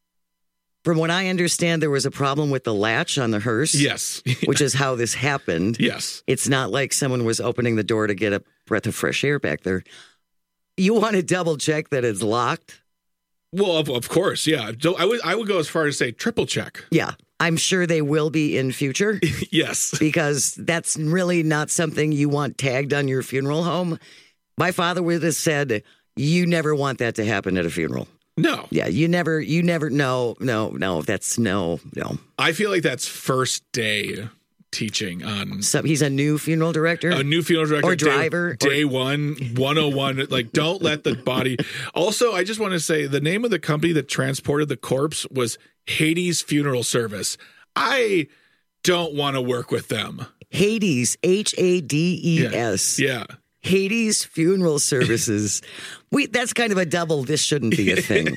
from what I understand, there was a problem with the latch on the hearse. Yes. Which is how this happened. Yes. It's not like someone was opening the door to get a breath of fresh air back there. You want to double check that it's locked? Well, of, of course, yeah. I would I would go as far as say triple check. Yeah. I'm sure they will be in future. Yes. Because that's really not something you want tagged on your funeral home. My father would have said, you never want that to happen at a funeral. No. Yeah, you never, you never, no, no, no, that's no, no. I feel like that's first day teaching on. So he's a new funeral director? A new funeral director. Or driver? Day, day one, one oh one. Like, don't let the body. Also, I just want to say the name of the company that transported the corpse was Hades Funeral Service. I don't want to work with them. Hades, H A D E S. Yeah. yeah. Hades Funeral Services. We that's kind of a double. This shouldn't be a thing.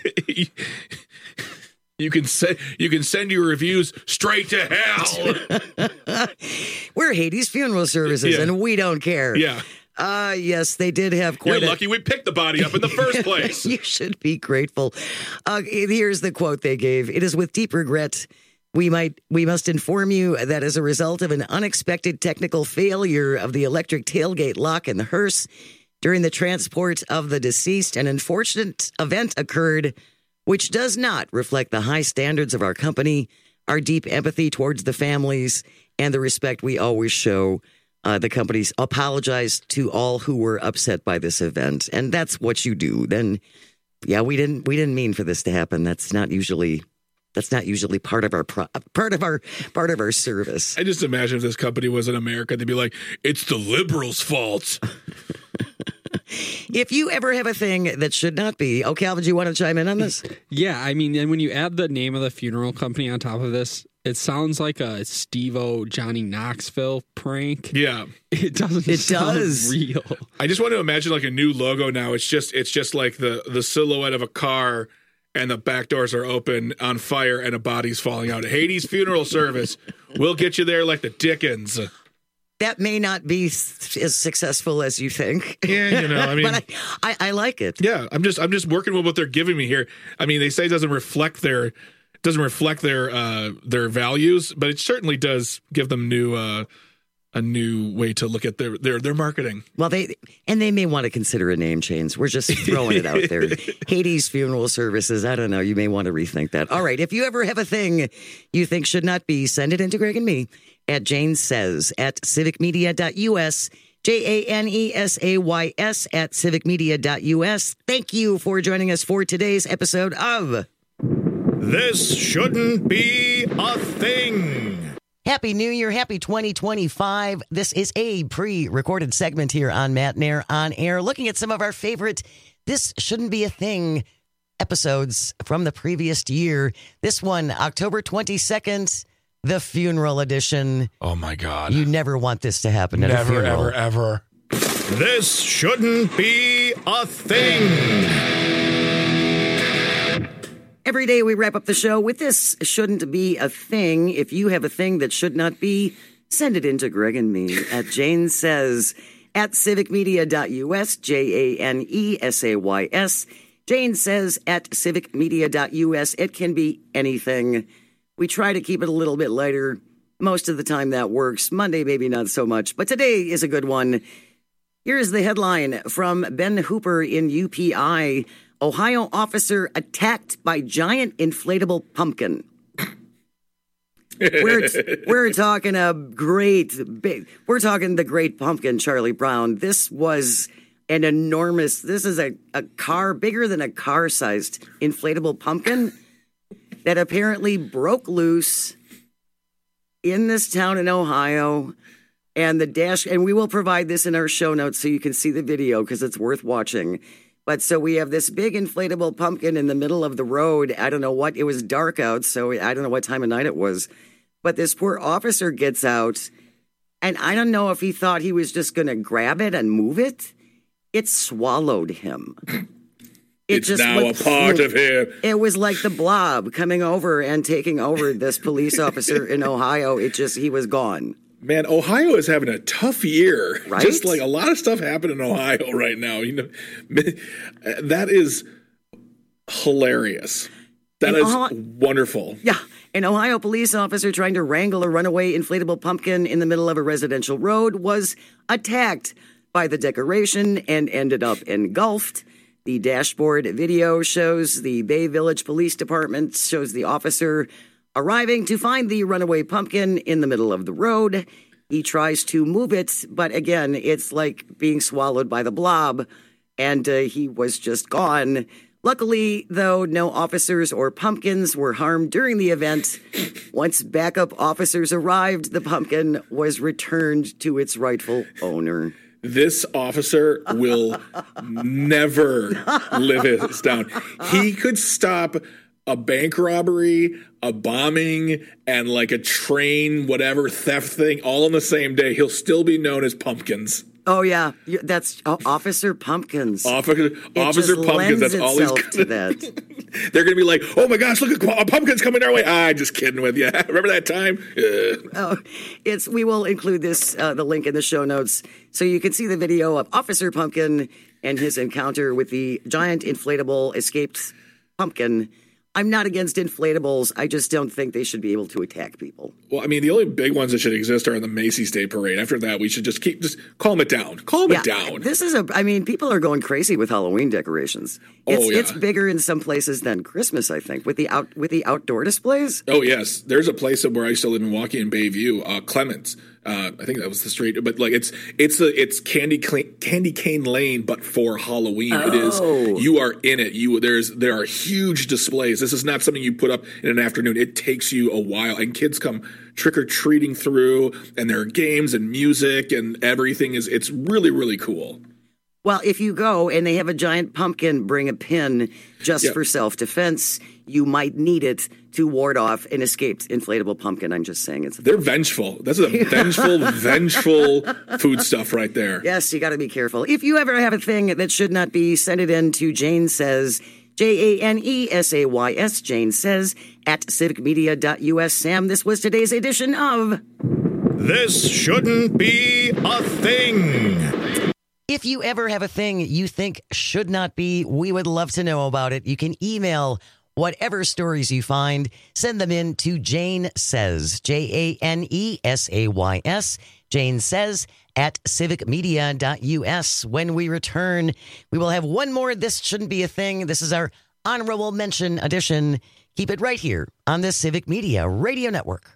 You can send you can send your reviews straight to hell. We're Hades Funeral Services, Yeah. and we don't care. Yeah. Uh, yes, they did have quite You're a- lucky we picked the body up in the first place. You should be grateful. Uh, here's the quote they gave. It is with deep regret we might we must inform you that as a result of an unexpected technical failure of the electric tailgate lock in the hearse during the transport of the deceased, an unfortunate event occurred which does not reflect the high standards of our company, our deep empathy towards the families, and the respect we always show. Uh, the companies apologize to all who were upset by this event, and that's what you do. Then, yeah, we didn't we didn't mean for this to happen. That's not usually that's not usually part of our pro- part of our part of our service. I just imagine if this company was in America, they'd be like, "It's the liberals' fault." If you ever have a thing that should not be, oh, Calvin, do you want to chime in on this? Yeah, I mean, and when you add the name of the funeral company on top of this, it sounds like a Steve-O Johnny Knoxville prank. Yeah. It doesn't It sound does. real. I just want to imagine like a new logo now. It's just it's just like the the silhouette of a car, and the back doors are open on fire, and a body's falling out. Hades Funeral Service. We'll get you there like the Dickens. That may not be as successful as you think. Yeah, you know, I mean, but I, I, I like it. Yeah, I'm just I'm just working with what they're giving me here. I mean, they say it doesn't reflect their doesn't reflect their uh, their values, but it certainly does give them new uh, a new way to look at their their their marketing. Well, they and they may want to consider a name change. We're just throwing it out there. Hades Funeral Services. I don't know. You may want to rethink that. All right. If you ever have a thing you think should not be, send it into Greg and me at Jane Says at civic media dot U S. J A N E S A Y S at civic media dot U S. Thank you for joining us for today's episode of This Shouldn't Be a Thing. Happy New Year. Happy twenty twenty-five. This is a pre-recorded segment here on Matt Nair On Air, looking at some of our favorite This Shouldn't Be a Thing episodes from the previous year. This one, October twenty-second, the funeral edition. Oh, my God. You never want this to happen at Never, a funeral. ever, ever. This shouldn't be a thing. Every day we wrap up the show with this shouldn't be a thing. If you have a thing that should not be, send it in to Greg and me at Jane Says at civic media dot U S, J A N E S A Y S. Jane Says at civic media dot U S. It can be anything. We try to keep it a little bit lighter. Most of the time that works. Monday, maybe not so much, but today is a good one. Here's the headline from Ben Hooper in U P I. Ohio officer attacked by giant inflatable pumpkin. we're, we're talking a great, big, we're talking the great pumpkin, Charlie Brown. This was an enormous, this is a, a car, bigger than a car-sized inflatable pumpkin that apparently broke loose in this town in Ohio. And the dash, and we will provide this in our show notes so you can see the video because it's worth watching. But so we have this big inflatable pumpkin in the middle of the road. I don't know what, it was dark out, so I don't know what time of night it was. But this poor officer gets out, and I don't know if he thought he was just going to grab it and move it. It swallowed him. It it's just now went, a part of him. It was like the Blob coming over and taking over this police officer in Ohio. It just, he was gone. Man, Ohio is having a tough year. Right? Just like a lot of stuff happening in Ohio right now. You know, that is hilarious. That in is Ohio, wonderful. Yeah. An Ohio police officer trying to wrangle a runaway inflatable pumpkin in the middle of a residential road was attacked by the decoration and ended up engulfed. The dashboard video shows the Bay Village Police Department, shows the officer arriving to find the runaway pumpkin in the middle of the road. He tries to move it, but again, it's like being swallowed by the blob, and uh, he was just gone. Luckily, though, no officers or pumpkins were harmed during the event. Once backup officers arrived, the pumpkin was returned to its rightful owner. This officer will never live this down. He could stop a bank robbery, a bombing, and like a train, whatever, theft thing, all on the same day. He'll still be known as Pumpkins. Oh, yeah. That's oh, Officer Pumpkins. Officer, it Officer just Pumpkins. That's all he's to that. They're going to be like, oh, my gosh, look at Pumpkins coming our way. Ah, just kidding with you. Remember that time? Uh. Oh, it's. We will include this, uh, the link in the show notes, so you can see the video of Officer Pumpkin and his encounter with the giant inflatable escaped pumpkin. I'm not against inflatables. I just don't think they should be able to attack people. Well, I mean, the only big ones that should exist are in the Macy's Day Parade. After that, we should just keep, just calm it down. Calm yeah, it down. This is a, I mean, people are going crazy with Halloween decorations. It's, oh, yeah. It's bigger in some places than Christmas, I think, with the out, with the outdoor displays. Oh, yes. There's a place where I used to live in Milwaukee in Bayview, uh, Clements. Uh, I think that was the street, but like it's it's a, it's Candy Candy Cane Lane, but for Halloween. Oh. It is. You are in it. You there's there are huge displays. This is not something you put up in an afternoon. It takes you a while, and kids come trick or treating through, and there are games and music, and everything is. It's really really cool. Well, if you go and they have a giant pumpkin, bring a pin just yep. for self-defense. You might need it to ward off an escaped inflatable pumpkin. I'm just saying it's. They're vengeful. That's a vengeful, vengeful food stuff right there. Yes, you got to be careful. If you ever have a thing that should not be, send it in to Jane Says, J A N E S A Y S, Jane Says, at civic media dot U S. Sam, this was today's edition of This Shouldn't Be a Thing. If you ever have a thing you think should not be, we would love to know about it. You can email whatever stories you find, send them in to Jane Says, J A N E S A Y S, Jane Says, at civic media dot U S. When we return, we will have one more This Shouldn't Be a Thing. This is our honorable mention edition. Keep it right here on the Civic Media Radio Network.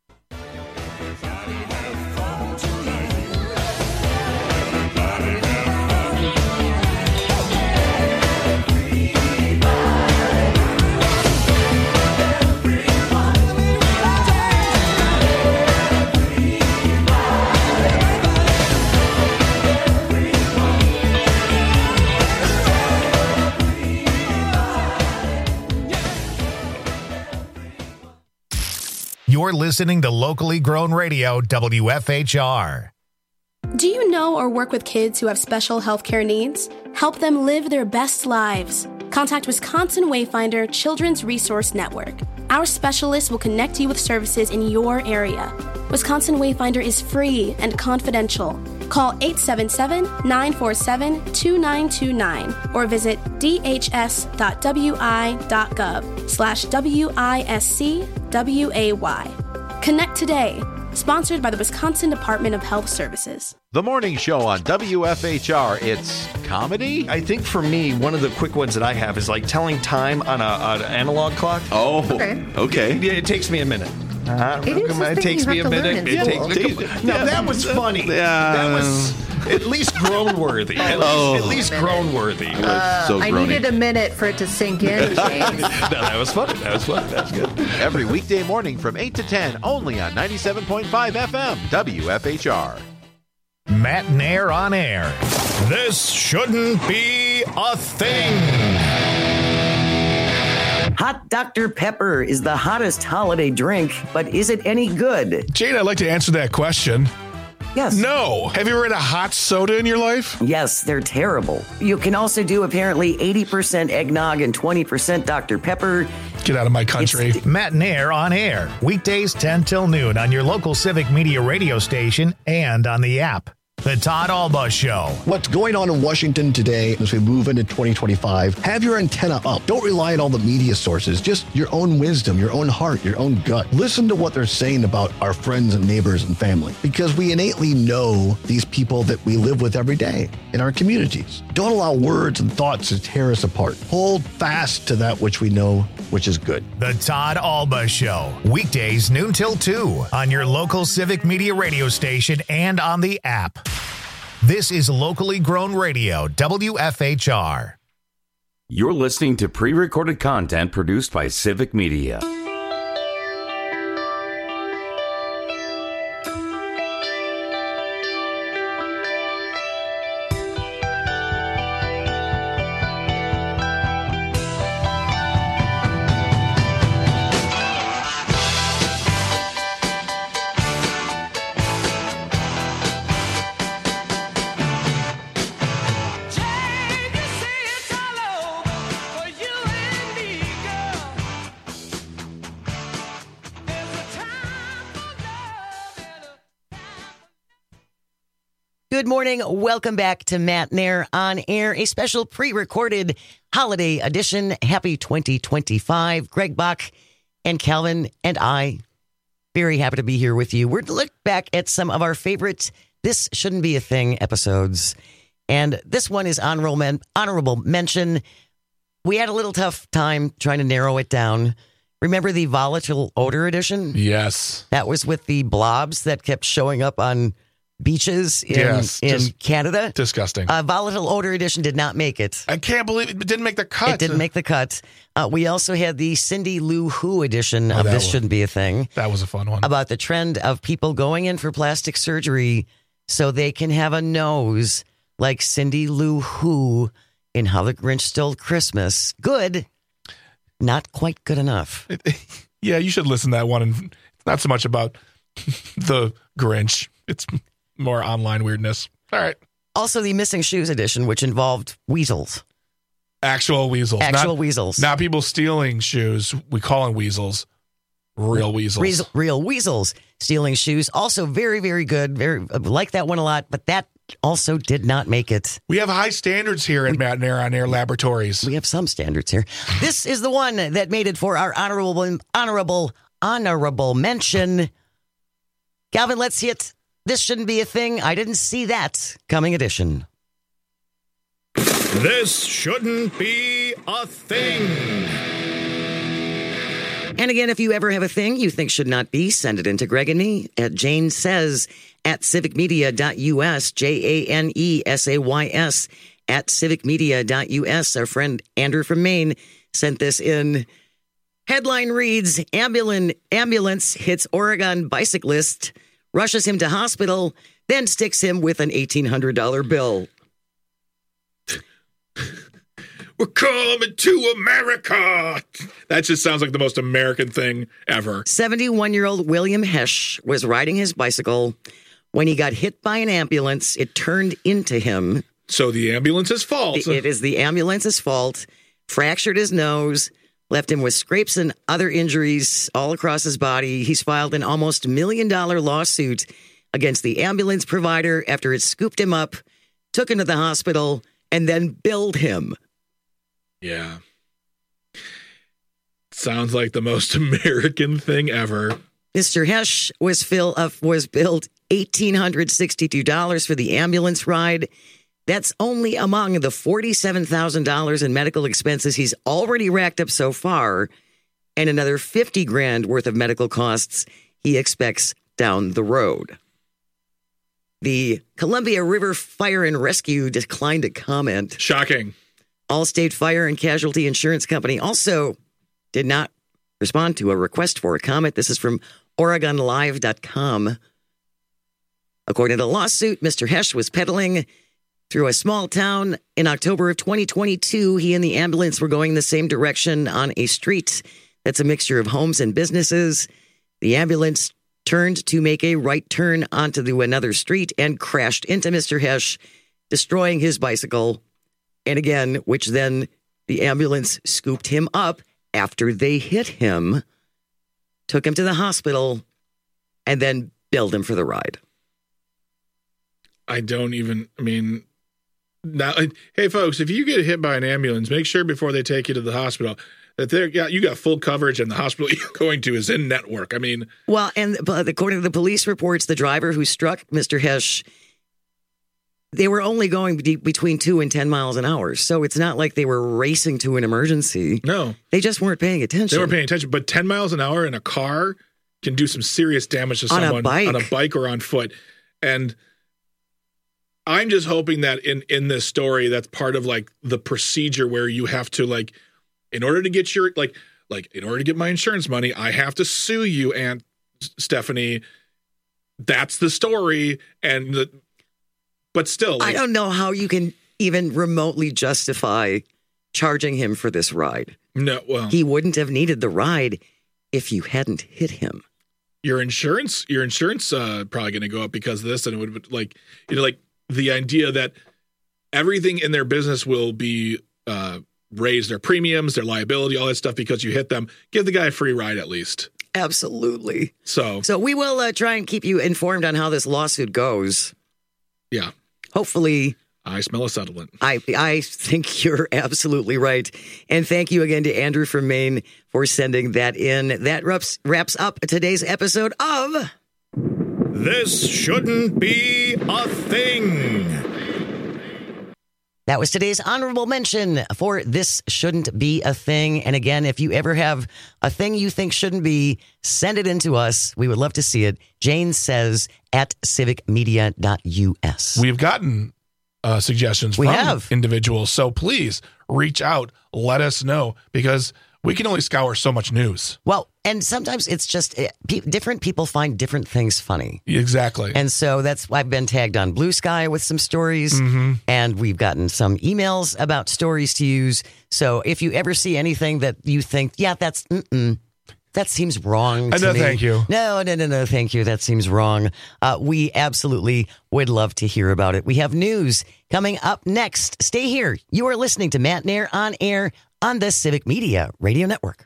You're listening to locally grown radio, W F H R. Do you know or work with kids who have special healthcare needs? Help them live their best lives. Contact Wisconsin Wayfinder Children's Resource Network. Our specialists will connect you with services in your area. Wisconsin Wayfinder is free and confidential. Call eight seven seven, nine four seven, two nine two nine or visit d h s dot w i dot gov slash W I S C W A Y. Connect today. Sponsored by the Wisconsin Department of Health Services. The morning show on W F H R. It's comedy. I think for me, one of the quick ones that I have is like telling time on a, an analog clock. Oh, okay. okay. Yeah, it takes me a minute. Uh, It is the it thing takes you me have a to learn minute. in It takes school. me a couple- Now that was funny. Yeah. That was at least grown worthy. At, Oh. least, at least grown worthy. Uh, so I groany. needed a minute for it to sink in, James. No, that was funny. That was funny. That was good. Every weekday morning from eight to ten, only on ninety-seven point five F M, W F H R. Matt Nair on air. This shouldn't be a thing. Hot Doctor Pepper is the hottest holiday drink, but is it any good? Jane, I'd like to answer that question. Yes. No. Have you ever had a hot soda in your life? Yes, they're terrible. You can also do apparently eighty percent eggnog and twenty percent Doctor Pepper. Get out of my country. Matt Nair on air. Weekdays ten till noon on your local Civic Media radio station and on the app. The Todd Alba Show. What's going on in Washington today as we move into twenty twenty-five? Have your antenna up. Don't rely on all the media sources. Just your own wisdom, your own heart, your own gut. Listen to what they're saying about our friends and neighbors and family, because we innately know these people that we live with every day in our communities. Don't allow words and thoughts to tear us apart. Hold fast to that which we know, which is good. The Todd Alba Show. Weekdays noon till two on your local Civic Media radio station and on the app. This is locally grown radio, W F H R. You're listening to pre-recorded content produced by Civic Media. Good morning. Welcome back to Matt Nair on air, a special pre-recorded holiday edition. Happy twenty twenty-five. Greg Bach and Calvin and I, very happy to be here with you. We're to look back at some of our favorite This Shouldn't Be a Thing episodes. And this one is honorable, men- honorable mention. We had a little tough time trying to narrow it down. Remember the volatile odor edition? Yes. That was with the blobs that kept showing up on beaches in, yes, in just Canada. Disgusting. Uh, volatile odor edition did not make it. I can't believe it didn't make the cut. It didn't make the cut. Uh, we also had the Cindy Lou Who edition Oh, of that This one. Shouldn't Be a Thing. That was a fun one. About the trend of people going in for plastic surgery so they can have a nose like Cindy Lou Who in How the Grinch Stole Christmas. Good, not quite good enough. Yeah, you should listen to that one. And it's not so much about the Grinch. It's more online weirdness. All right. Also, the Missing Shoes edition, which involved weasels. Actual weasels. Actual not, weasels. Not people stealing shoes. We call them weasels. Real weasels. Real, real weasels stealing shoes. Also very, very good. Very like that one a lot, but that also did not make it. We have high standards here at Matt Nair on Air Laboratories. We have some standards here. This is the one that made it for our honorable, honorable, honorable mention. Calvin, let's hit This Shouldn't Be a Thing. I didn't see that coming edition. This shouldn't be a thing. And again, if you ever have a thing you think should not be, send it in to Greg and me at Jane Says at civicmedia.us, J A N E S A Y S, at civicmedia.us. Our friend Andrew from Maine sent this in. Headline reads, Ambulance, ambulance hits Oregon bicyclist, rushes him to hospital, then sticks him with an eighteen hundred dollars bill. We're coming to America. That just sounds like the most American thing ever. seventy-one-year-old William Hesh was riding his bicycle. When he got hit by an ambulance, it turned into him. So the ambulance's fault. It is the ambulance's fault. Fractured his nose, left him with scrapes and other injuries all across his body. He's filed an almost million-dollar lawsuit against the ambulance provider after it scooped him up, took him to the hospital, and then billed him. Yeah. Sounds like the most American thing ever. Mister Hesh was, fill, uh, was billed one thousand eight hundred sixty-two dollars for the ambulance ride. That's only among the forty-seven thousand dollars in medical expenses he's already racked up so far, and another fifty grand worth of medical costs he expects down the road. The Columbia River Fire and Rescue declined to comment. Shocking. Allstate Fire and Casualty Insurance Company also did not respond to a request for a comment. This is from Oregon Live dot com. According to the lawsuit, Mister Hesh was pedaling through a small town in October of twenty twenty-two. He and the ambulance were going the same direction on a street that's a mixture of homes and businesses. The ambulance turned to make a right turn onto the, another street and crashed into Mister Hesh, destroying his bicycle. And again, which then the ambulance scooped him up after they hit him, took him to the hospital, and then billed him for the ride. I don't even, I mean, now, hey, folks, if you get hit by an ambulance, make sure before they take you to the hospital that they're got you got full coverage and the hospital you're going to is in network. I mean, well, and but according to the police reports, the driver who struck Mister Hesh, they were only going be- between two and ten miles an hour. So it's not like they were racing to an emergency. No. They just weren't paying attention. They weren't paying attention. But ten miles an hour in a car can do some serious damage to on someone a bike. on a bike or on foot. And I'm just hoping that in, in this story, that's part of like the procedure where you have to like, in order to get your, like, like in order to get my insurance money, I have to sue you, Aunt Stephanie. That's the story. And the, but still, like, I don't know how you can even remotely justify charging him for this ride. No, well, he wouldn't have needed the ride if you hadn't hit him. Your insurance, your insurance, uh, probably going to go up because of this, and it would be like, you know, like the idea that everything in their business will be uh, raise their premiums, their liability, all that stuff because you hit them. Give the guy a free ride at least. Absolutely. So, so we will uh, try and keep you informed on how this lawsuit goes. Yeah. Hopefully. I smell a settlement. I I think you're absolutely right. And thank you again to Andrew from Maine for sending that in. That wraps, wraps up today's episode of This Shouldn't Be a Thing. That was today's honorable mention for This Shouldn't Be a Thing. And again, if you ever have a thing you think shouldn't be, send it in to us. We would love to see it. Jane says at civic media dot U S. We've gotten uh, suggestions we from have. individuals. So please reach out. Let us know because we can only scour so much news. Well, and sometimes it's just uh, pe- different people find different things funny. Exactly. And so that's why I've been tagged on Blue Sky with some stories, mm-hmm. and we've gotten some emails about stories to use. So if you ever see anything that you think, yeah, that's, mm-mm, that seems wrong to uh, no, me. thank you. No, no, no, no, thank you. That seems wrong. Uh, we absolutely would love to hear about it. We have news coming up next. Stay here. You are listening to Matt Nair on Air on the Civic Media Radio Network.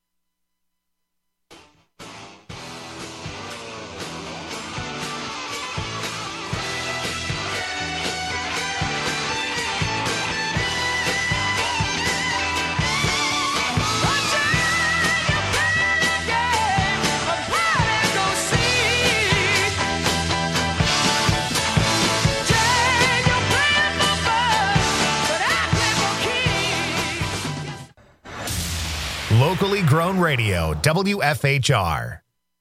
Locally grown radio, W F H R.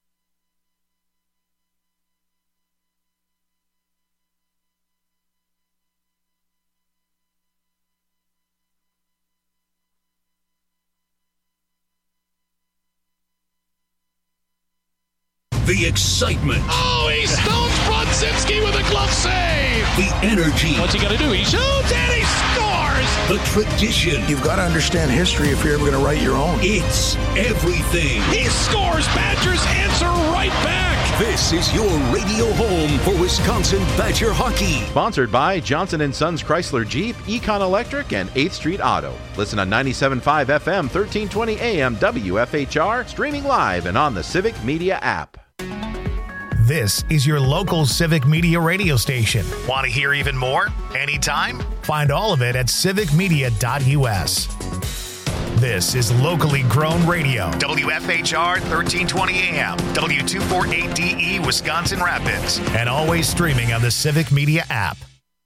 The excitement. Oh, he stones Brodzinski with a glove save. The energy. What's he going to do? He shoots and he scores. The tradition. You've got to understand history if you're ever going to write your own. It's everything. He scores. Badgers answer right back. This is your radio home for Wisconsin Badger hockey. Sponsored by Johnson and Sons Chrysler Jeep, Econ Electric, and eighth Street Auto. Listen on ninety-seven point five F M, thirteen twenty A M, W F H R, streaming live and on the Civic Media app. This is your local Civic Media radio station. Want to hear even more? Anytime? Find all of it at civic media dot U S. This is locally grown radio. W F H R, thirteen twenty A M, W two forty-eight D E, Wisconsin Rapids. And always streaming on the Civic Media app.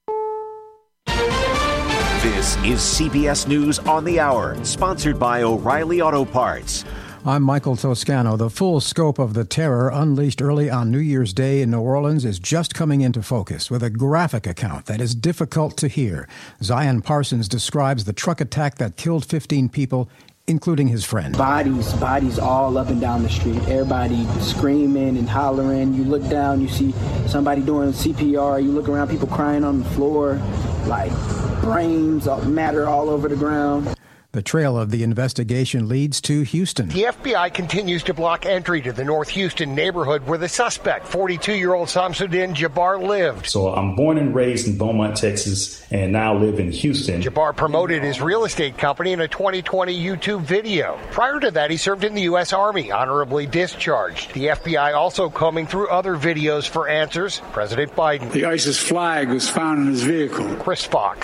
This is C B S News on the Hour, sponsored by O'Reilly Auto Parts. I'm Michael Toscano. The full scope of the terror unleashed early on New Year's Day in New Orleans is just coming into focus with a graphic account that is difficult to hear. Zion Parsons describes the truck attack that killed fifteen people, including his friend. Bodies, bodies all up and down the street. Everybody screaming and hollering. You look down, you see somebody doing C P R. You look around, people crying on the floor, like brains matter all over the ground. The trail of the investigation leads to Houston. The F B I continues to block entry to the North Houston neighborhood where the suspect, forty-two-year-old Samsudin Jabbar, lived. So I'm born and raised in Beaumont, Texas, and now live in Houston. Jabbar promoted his real estate company in a twenty twenty YouTube video. Prior to that, he served in the U S Army, honorably discharged. The F B I also combing through other videos for answers. President Biden. The ISIS flag was found in his vehicle. Chris Fox.